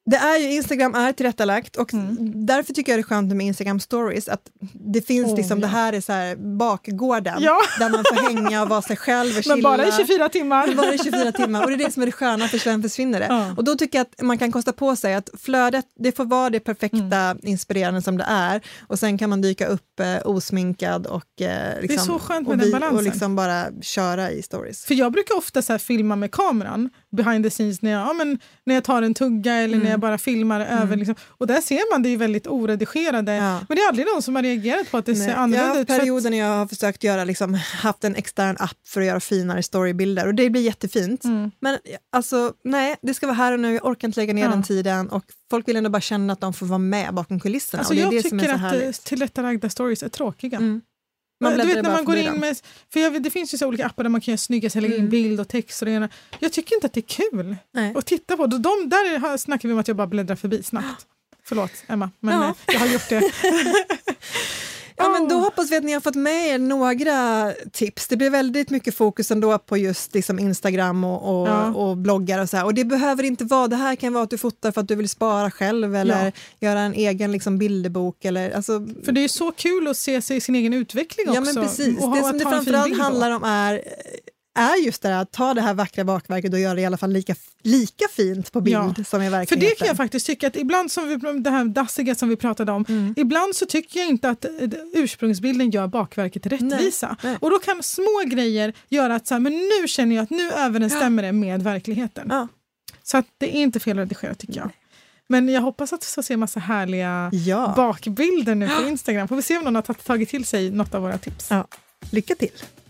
Det är ju, Instagram är tillrättalagt och Mm. därför tycker jag det är skönt med Instagram stories att det finns oh, liksom, ja. det här är så här bakgården Ja. där man får hänga och vara sig själv och chilla. Men bara i tjugofyra timmar. Men bara i tjugofyra timmar och det är det som är det sköna, för sen försvinner det. Ja. Och då tycker jag att man kan kosta på sig att flödet, det får vara det perfekta Mm. inspirerande som det är och sen kan man dyka upp eh, osminkad och eh, liksom, det är så skönt med och den vi, balansen. och liksom bara köra i stories. För jag brukar ofta så här filma med kameran behind the scenes när jag, ja, men, när jag tar en tugga eller Mm. när jag bara filmar Mm. över. Liksom. Och där ser man det är väldigt oredigerade. Ja. Men det är aldrig någon som har reagerat på att det Nej, ser jag har annorlunda haft ut. för att- perioder när jag har försökt göra, liksom, haft en extern app för att göra finare storybilder och det blir jättefint. Mm. Men alltså, nej, det ska vara här och nu, jag orkar inte lägga ner Ja. den tiden och folk vill ändå bara känna att de får vara med bakom kulisserna. Alltså och det är jag det som är tycker så att eh, härligt. tillrättalagda stories är tråkiga. Mm. Man du bläddrar vet när bara man går förbi in dem. med, för jag vet, det finns ju så olika appar där man kan göra snygga, så lägga in Mm. bild och text och det ena. Jag tycker inte att det är kul Nej. att titta på. De, de, där har- snackar vi om att jag bara bläddrar förbi snabbt. Förlåt Emma, men Ja. eh, jag har gjort det. Ja, men då Åh. hoppas vi att ni har fått med er några tips. Det blir väldigt mycket fokus ändå på just liksom Instagram och, och, Ja. och bloggar och så här. Och det behöver inte vara, det här kan vara att du fotar för att du vill spara själv eller Ja. göra en egen liksom bilderbok eller alltså. För det är så kul att se sig i sin egen utveckling också. Ja, men precis. Och ha- Det som att det ha en fin framförallt bild då. handlar om är är just det här att ta det här vackra bakverket och göra det i alla fall lika, lika fint på bild Ja. som i För verkligheten. det kan jag faktiskt tycka att ibland, som vi, det här dassiga som vi pratade om, Mm. ibland så tycker jag inte att eh, ursprungsbilden gör bakverket rättvisa. Nej, nej. Och då kan små grejer göra att så här, men nu känner jag att nu överensstämmer det med verkligheten. Ja. Så att det är inte fel redigerat tycker jag. Men jag hoppas att vi får se massa härliga Ja. bakbilder nu på Instagram. Får vi se om någon har tagit- tagit till sig något av våra tips. Ja. Lycka till!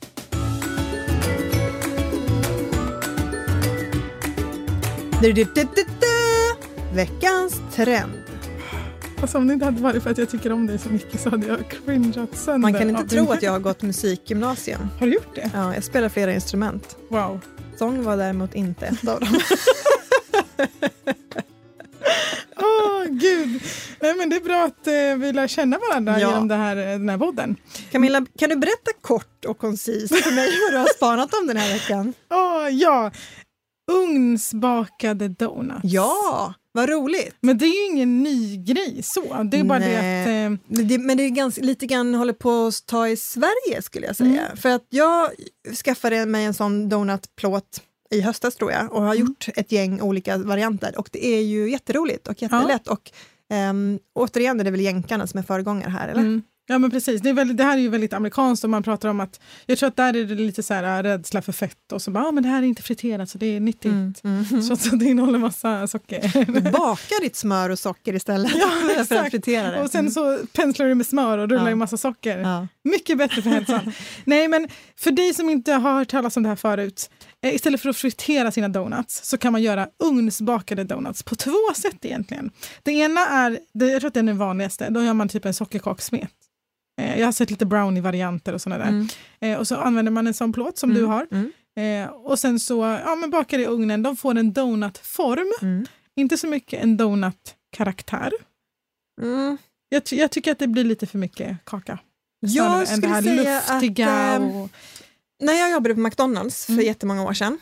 Du, du, du, du, du. Veckans trend. Alltså om det inte hade varit för att jag tycker om dig så mycket så hade jag cringeat sönder. Man kan inte av tro din- att jag har gått musikgymnasium. Har du gjort det? Ja, jag spelar flera instrument. Wow. Sång var däremot inte ett av dem. Åh, gud. Nej, men det är bra att eh, vi lär känna varandra Ja. genom det här, den här podden. Camilla, kan du berätta kort och koncist för mig vad du har spanat om den här veckan? Åh, ja. Ugnsbakade donuts. Ja, vad roligt! Men det är ju ingen ny grej så. Det är bara Nej. det att... Eh, Men det, men det är ganska, lite grann håller på att ta i Sverige skulle jag säga. Mm. För att jag skaffade mig en sån donutplåt i höstas tror jag och har Mm. gjort ett gäng olika varianter och det är ju jätteroligt och jättelätt och um, återigen är det väl jänkarna som är föregångare här eller? mm. Ja men precis, det, är väldigt, det här är ju väldigt amerikanskt och man pratar om att, jag tror att där är det lite så här rädsla för fett och så bara, ah, men det här är inte friterat så det är nyttigt. Mm, mm. Så att det innehåller massa socker. Baka ditt smör och socker istället Ja, för att exakt. fritera det. Och sen så penslar du med smör och rullar Ja. i massa socker. Ja. Mycket bättre för hälsan. Nej, men för dig som inte har hört talas om det här förut, eh, istället för att fritera sina donuts så kan man göra ugnsbakade donuts på två sätt egentligen. Det ena är, det, jag tror att det är den vanligaste, då gör man typ en sockerkakssmet. Eh, jag har sett lite brownie-varianter och sådana där. Mm. Eh, och så använder man en sån plåt som Mm. du har. Mm. Eh, och sen så ja, men bakar i ugnen, de får en donutform. Mm. Inte så mycket en donut-karaktär. Mm. Jag, ty- jag tycker att det blir lite för mycket kaka. Jag Snarare än skulle det här säga luftiga att, eh, och... när jag jobbade på McDonalds för Mm. jättemånga år sedan.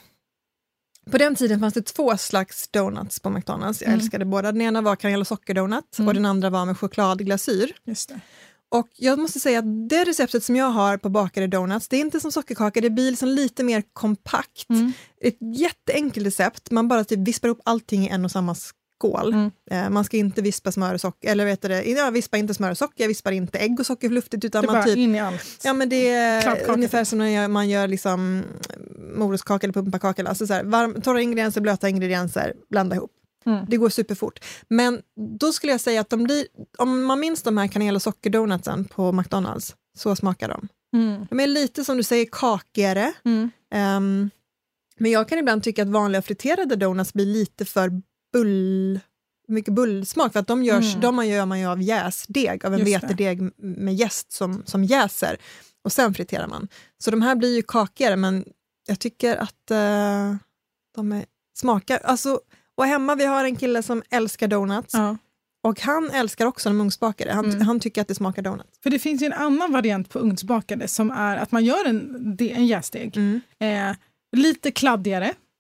På den tiden fanns det två slags donuts på McDonalds. Jag Mm. älskade båda. Den ena var kanel och sockerdonut Mm. och den andra var med chokladglasyr. Just det. Och jag måste säga att det receptet som jag har på bakade donuts, det är inte som sockerkaka, det blir liksom lite mer kompakt. Mm. Ett jätteenkelt recept, man bara typ vispar upp allting i en och samma skål. Mm. Eh, man ska inte vispa smör och socker, eller vet du det, jag vispar inte smör och socker, jag vispar inte ägg och socker för luftigt, utan Det är man bara typ in i allt. ja, men det är Kladdkaka. ungefär som när jag- man gör liksom morotskaka eller pumparkaka. Alltså så här, varm, torra ingredienser, blöta ingredienser, blanda ihop. Mm. Det går superfort. Men då skulle jag säga att de blir, om man minns de här kanel- och sockerdonutsen på McDonalds, så smakar de. Mm. De är lite som du säger kakigare. Mm. Ehm, men jag kan ibland tycka att vanliga friterade donuts blir lite för bull, mycket bullsmak, för att de, görs, Mm. de man gör man ju av jäsdeg, av en Just det. vetedeg med jäst som, som jäser och sen friterar man. Så de här blir ju kakigare, men jag tycker att eh, de är, smakar, alltså, och hemma vi har en kille som älskar donuts Ja. och han älskar också de ugnsbakade, han, Mm. han tycker att det smakar donut. För det finns ju en annan variant på ugnsbakade som är att man gör en, de- en jäsdeg. Mm. Eh, lite kladdigare.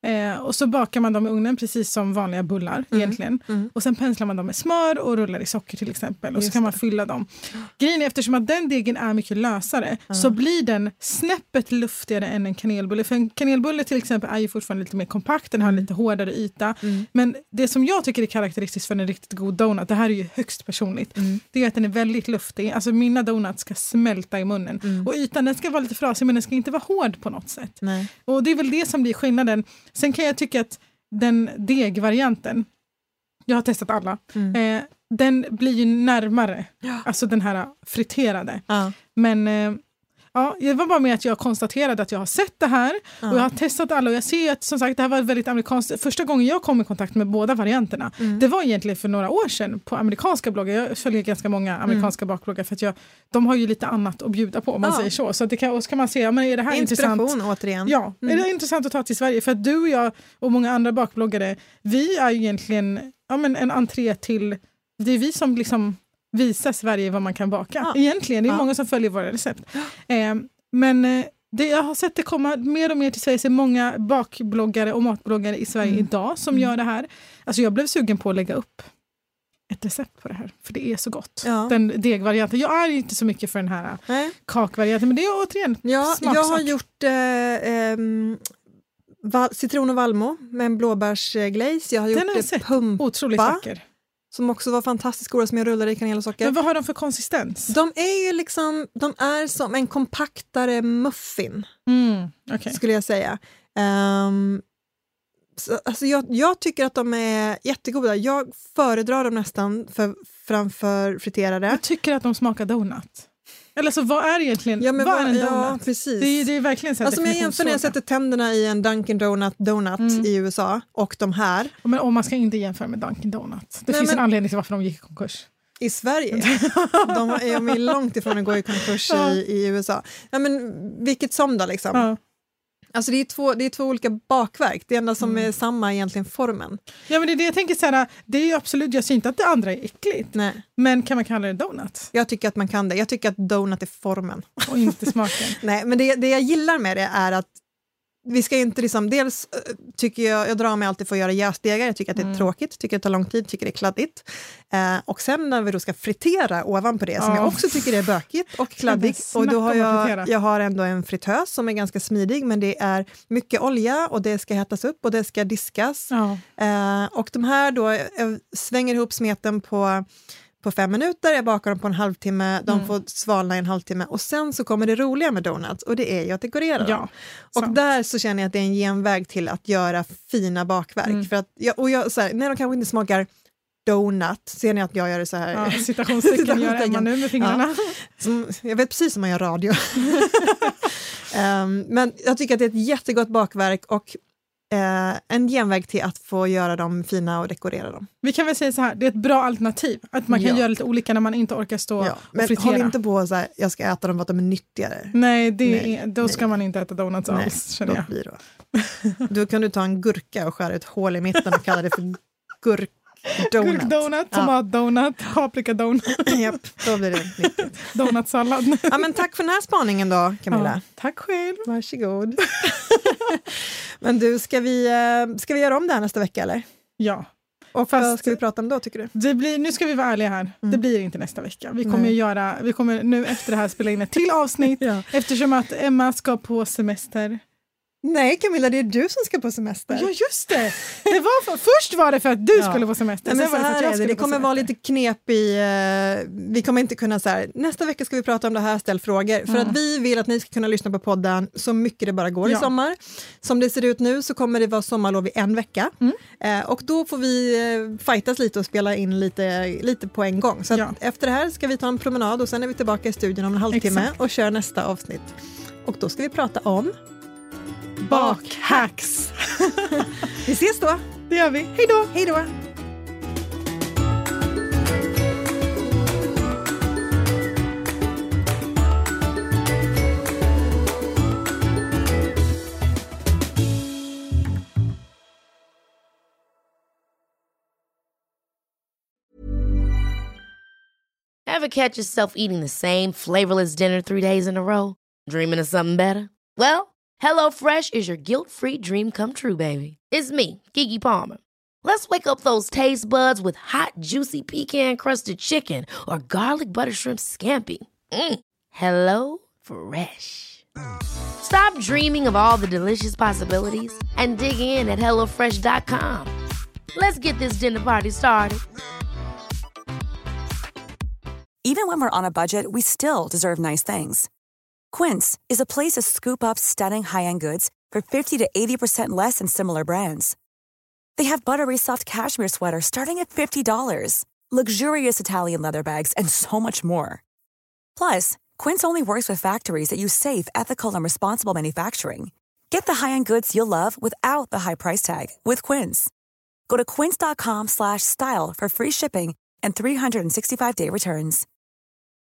Eh, och så bakar man dem i ugnen precis som vanliga bullar mm. egentligen. Mm. Och sen penslar man dem med smör och rullar i socker till exempel. Och Just så kan man fylla dem. Grejen är, eftersom att den degen är mycket lösare mm. så blir den snäppet luftigare än en kanelbulle. För en kanelbulle till exempel är ju fortfarande lite mer kompakt. Den har en lite hårdare yta. Mm. Men det som jag tycker är karaktäristiskt för en riktigt god donut, det här är ju högst personligt, mm. det är att den är väldigt luftig. Alltså mina donuts ska smälta i munnen. Mm. Och ytan den ska vara lite frasig, men den ska inte vara hård på något sätt. Nej. Och det är väl det som blir skillnaden. Sen kan jag tycka att den degvarianten, jag har testat alla, mm. eh, den blir ju närmare, ja. Alltså den här friterade. Ja. Men eh, ja, det var bara med att jag konstaterade att jag har sett det här ja. Och jag har testat alla och jag ser att som sagt det här var väldigt amerikanskt. Första gången jag kom i kontakt med båda varianterna, mm. det var egentligen för några år sedan på amerikanska bloggar. Jag följer ganska många amerikanska mm. bakbloggar för att jag, de har ju lite annat att bjuda på om man ja. Säger så. Så det kan, och så kan man se, ja, men är det här inspiration intressant? Återigen. Ja, mm. är det intressant att ta till Sverige? För att du och jag och många andra bakbloggare, vi är egentligen ja, men en entré till, det är vi som liksom visa Sverige vad man kan baka. Ja. Egentligen, det är ja. Många som följer våra recept. Eh, men eh, det, jag har sett det komma mer och mer till Sverige. Så många bakbloggare och matbloggare i Sverige mm. idag som mm. gör det här. Alltså jag blev sugen på att lägga upp ett recept på det här. För det är så gott. Ja. Den degvarianten. Jag är inte så mycket för den här Nej. kakvarianten. Men det är återigen ja, smaksak. Jag har gjort eh, eh, val- citron och valmo med en blåbärsglaze. Jag har gjort den har det sett. Pumpa. Otroligt vacker. Som också var fantastiskt goda, som jag rullade i kanel och socker. Men vad har de för konsistens? De är ju liksom, de är som en kompaktare muffin. Mm, okay. Skulle jag säga. Um, så, alltså jag, jag tycker att de är jättegoda. Jag föredrar dem nästan för, framför friterade. Jag tycker att de smakar donut. Eller så vad är egentligen, ja, men vad vad, är en donut? Ja, precis. Det är, det är verkligen så alltså, jag jämför när jag sätter tänderna i en Dunkin' Donut donut mm. i U S A och de här. Men om man ska inte jämföra med Dunkin' Donut. Det Nej, finns men, en anledning till varför de gick i konkurs. I Sverige? de är långt ifrån att gå i konkurs ja. i, i U S A. Ja, men vilket som då liksom. Ja. Alltså det är, två, det är två olika bakverk. Det enda som mm. är samma egentligen formen. Ja, men det är det jag tänker så här, det är ju absolut, jag ser inte att det andra är äckligt. Nej. Men kan man kalla det donut? Jag tycker att man kan det. Jag tycker att donut är formen. Och inte smaken. Nej, men det, det jag gillar med det är att vi ska inte liksom, dels tycker jag, jag drar mig alltid för att göra jäsdegar, jag tycker att det är mm. tråkigt, tycker att det tar lång tid, tycker det är kladdigt. Eh, och sen när vi då ska fritera ovanpå det, ja. som jag också tycker är bökigt och kladdigt, och då har jag, jag har ändå en fritös som är ganska smidig, men det är mycket olja och det ska hettas upp och det ska diskas. Ja. Eh, och de här då, jag svänger ihop smeten på på fem minuter, jag bakar dem på en halvtimme, de mm. får svalna i en halvtimme och sen så kommer det roliga med donuts och det är ju att dekorera ja, dem. Och sant. Där så känner jag att det är en genväg till att göra fina bakverk. Mm. För att jag, och jag, så här, när de kanske inte smakar donut, ser ni att jag gör det så här? Ja, citationstecken gör Emma nu med fingrarna. Ja. Som, jag vet precis som man gör radio. um, men jag tycker att det är ett jättegott bakverk och Eh, en genväg till att få göra dem fina och dekorera dem. Vi kan väl säga så här, det är ett bra alternativ. Att man kan ja. göra lite olika när man inte orkar stå ja. och men fritera. Håll inte på så här, jag ska äta dem för att de är nyttigare. Nej, det nej, är, då ska nej. man inte äta donuts nej, alls, känner jag. Blir då. Då kan du ta en gurka och skära ett hål i mitten och kalla det för gurk. Donut. Gurkdonut, tomatdonut, ja. paprikadonut. Japp, då blir det nyttigt. Donutsallad. Ja, men tack för den här spaningen då, Camilla. Ja, tack själv. Varsågod. Men du, ska vi, ska vi göra om det här nästa vecka, eller? Ja. Och Fast, vad ska vi prata om då, tycker du? Det blir, nu ska vi vara ärliga här. Mm. Det blir inte nästa vecka. Vi kommer, göra, vi kommer nu efter det här spela in ett till avsnitt. ja. Eftersom att Emma ska på semester. Nej, Camilla, det är du som ska på semester. Ja, just det. det var för, först var det för att du ja. skulle på semester. Nej, men sen var det, för att jag det. det kommer vara lite knep i... Uh, vi kommer inte kunna så här, nästa vecka ska vi prata om det här, ställ frågor. För mm. att vi vill att ni ska kunna lyssna på podden så mycket det bara går ja. i sommar. Som det ser ut nu så kommer det vara sommarlov i en vecka. Mm. Uh, och då får vi uh, fightas lite och spela in lite, lite på en gång. Så ja. efter det här ska vi ta en promenad och sen är vi tillbaka i studion om en halvtimme Exakt. och kör nästa avsnitt. Och då ska vi prata om... bakhacks. Vi ses då. Det gör vi. Hej då. Hej då. Ever catch yourself eating the same flavorless dinner three days in a row? Dreaming of something better? Well, HelloFresh is your guilt-free dream come true, baby. It's me, Keke Palmer. Let's wake up those taste buds with hot, juicy pecan-crusted chicken or garlic butter shrimp scampi. Mm. Hello Fresh. Stop dreaming of all the delicious possibilities and dig in at hello fresh dot com. Let's get this dinner party started. Even when we're on a budget, we still deserve nice things. Quince is a place to scoop up stunning high-end goods for fifty to eighty percent less than similar brands. They have buttery soft cashmere sweaters starting at fifty dollars, luxurious Italian leather bags, and so much more. Plus, Quince only works with factories that use safe, ethical, and responsible manufacturing. Get the high-end goods you'll love without the high price tag with Quince. Go to quince dot com slash style for free shipping and three sixty-five day returns.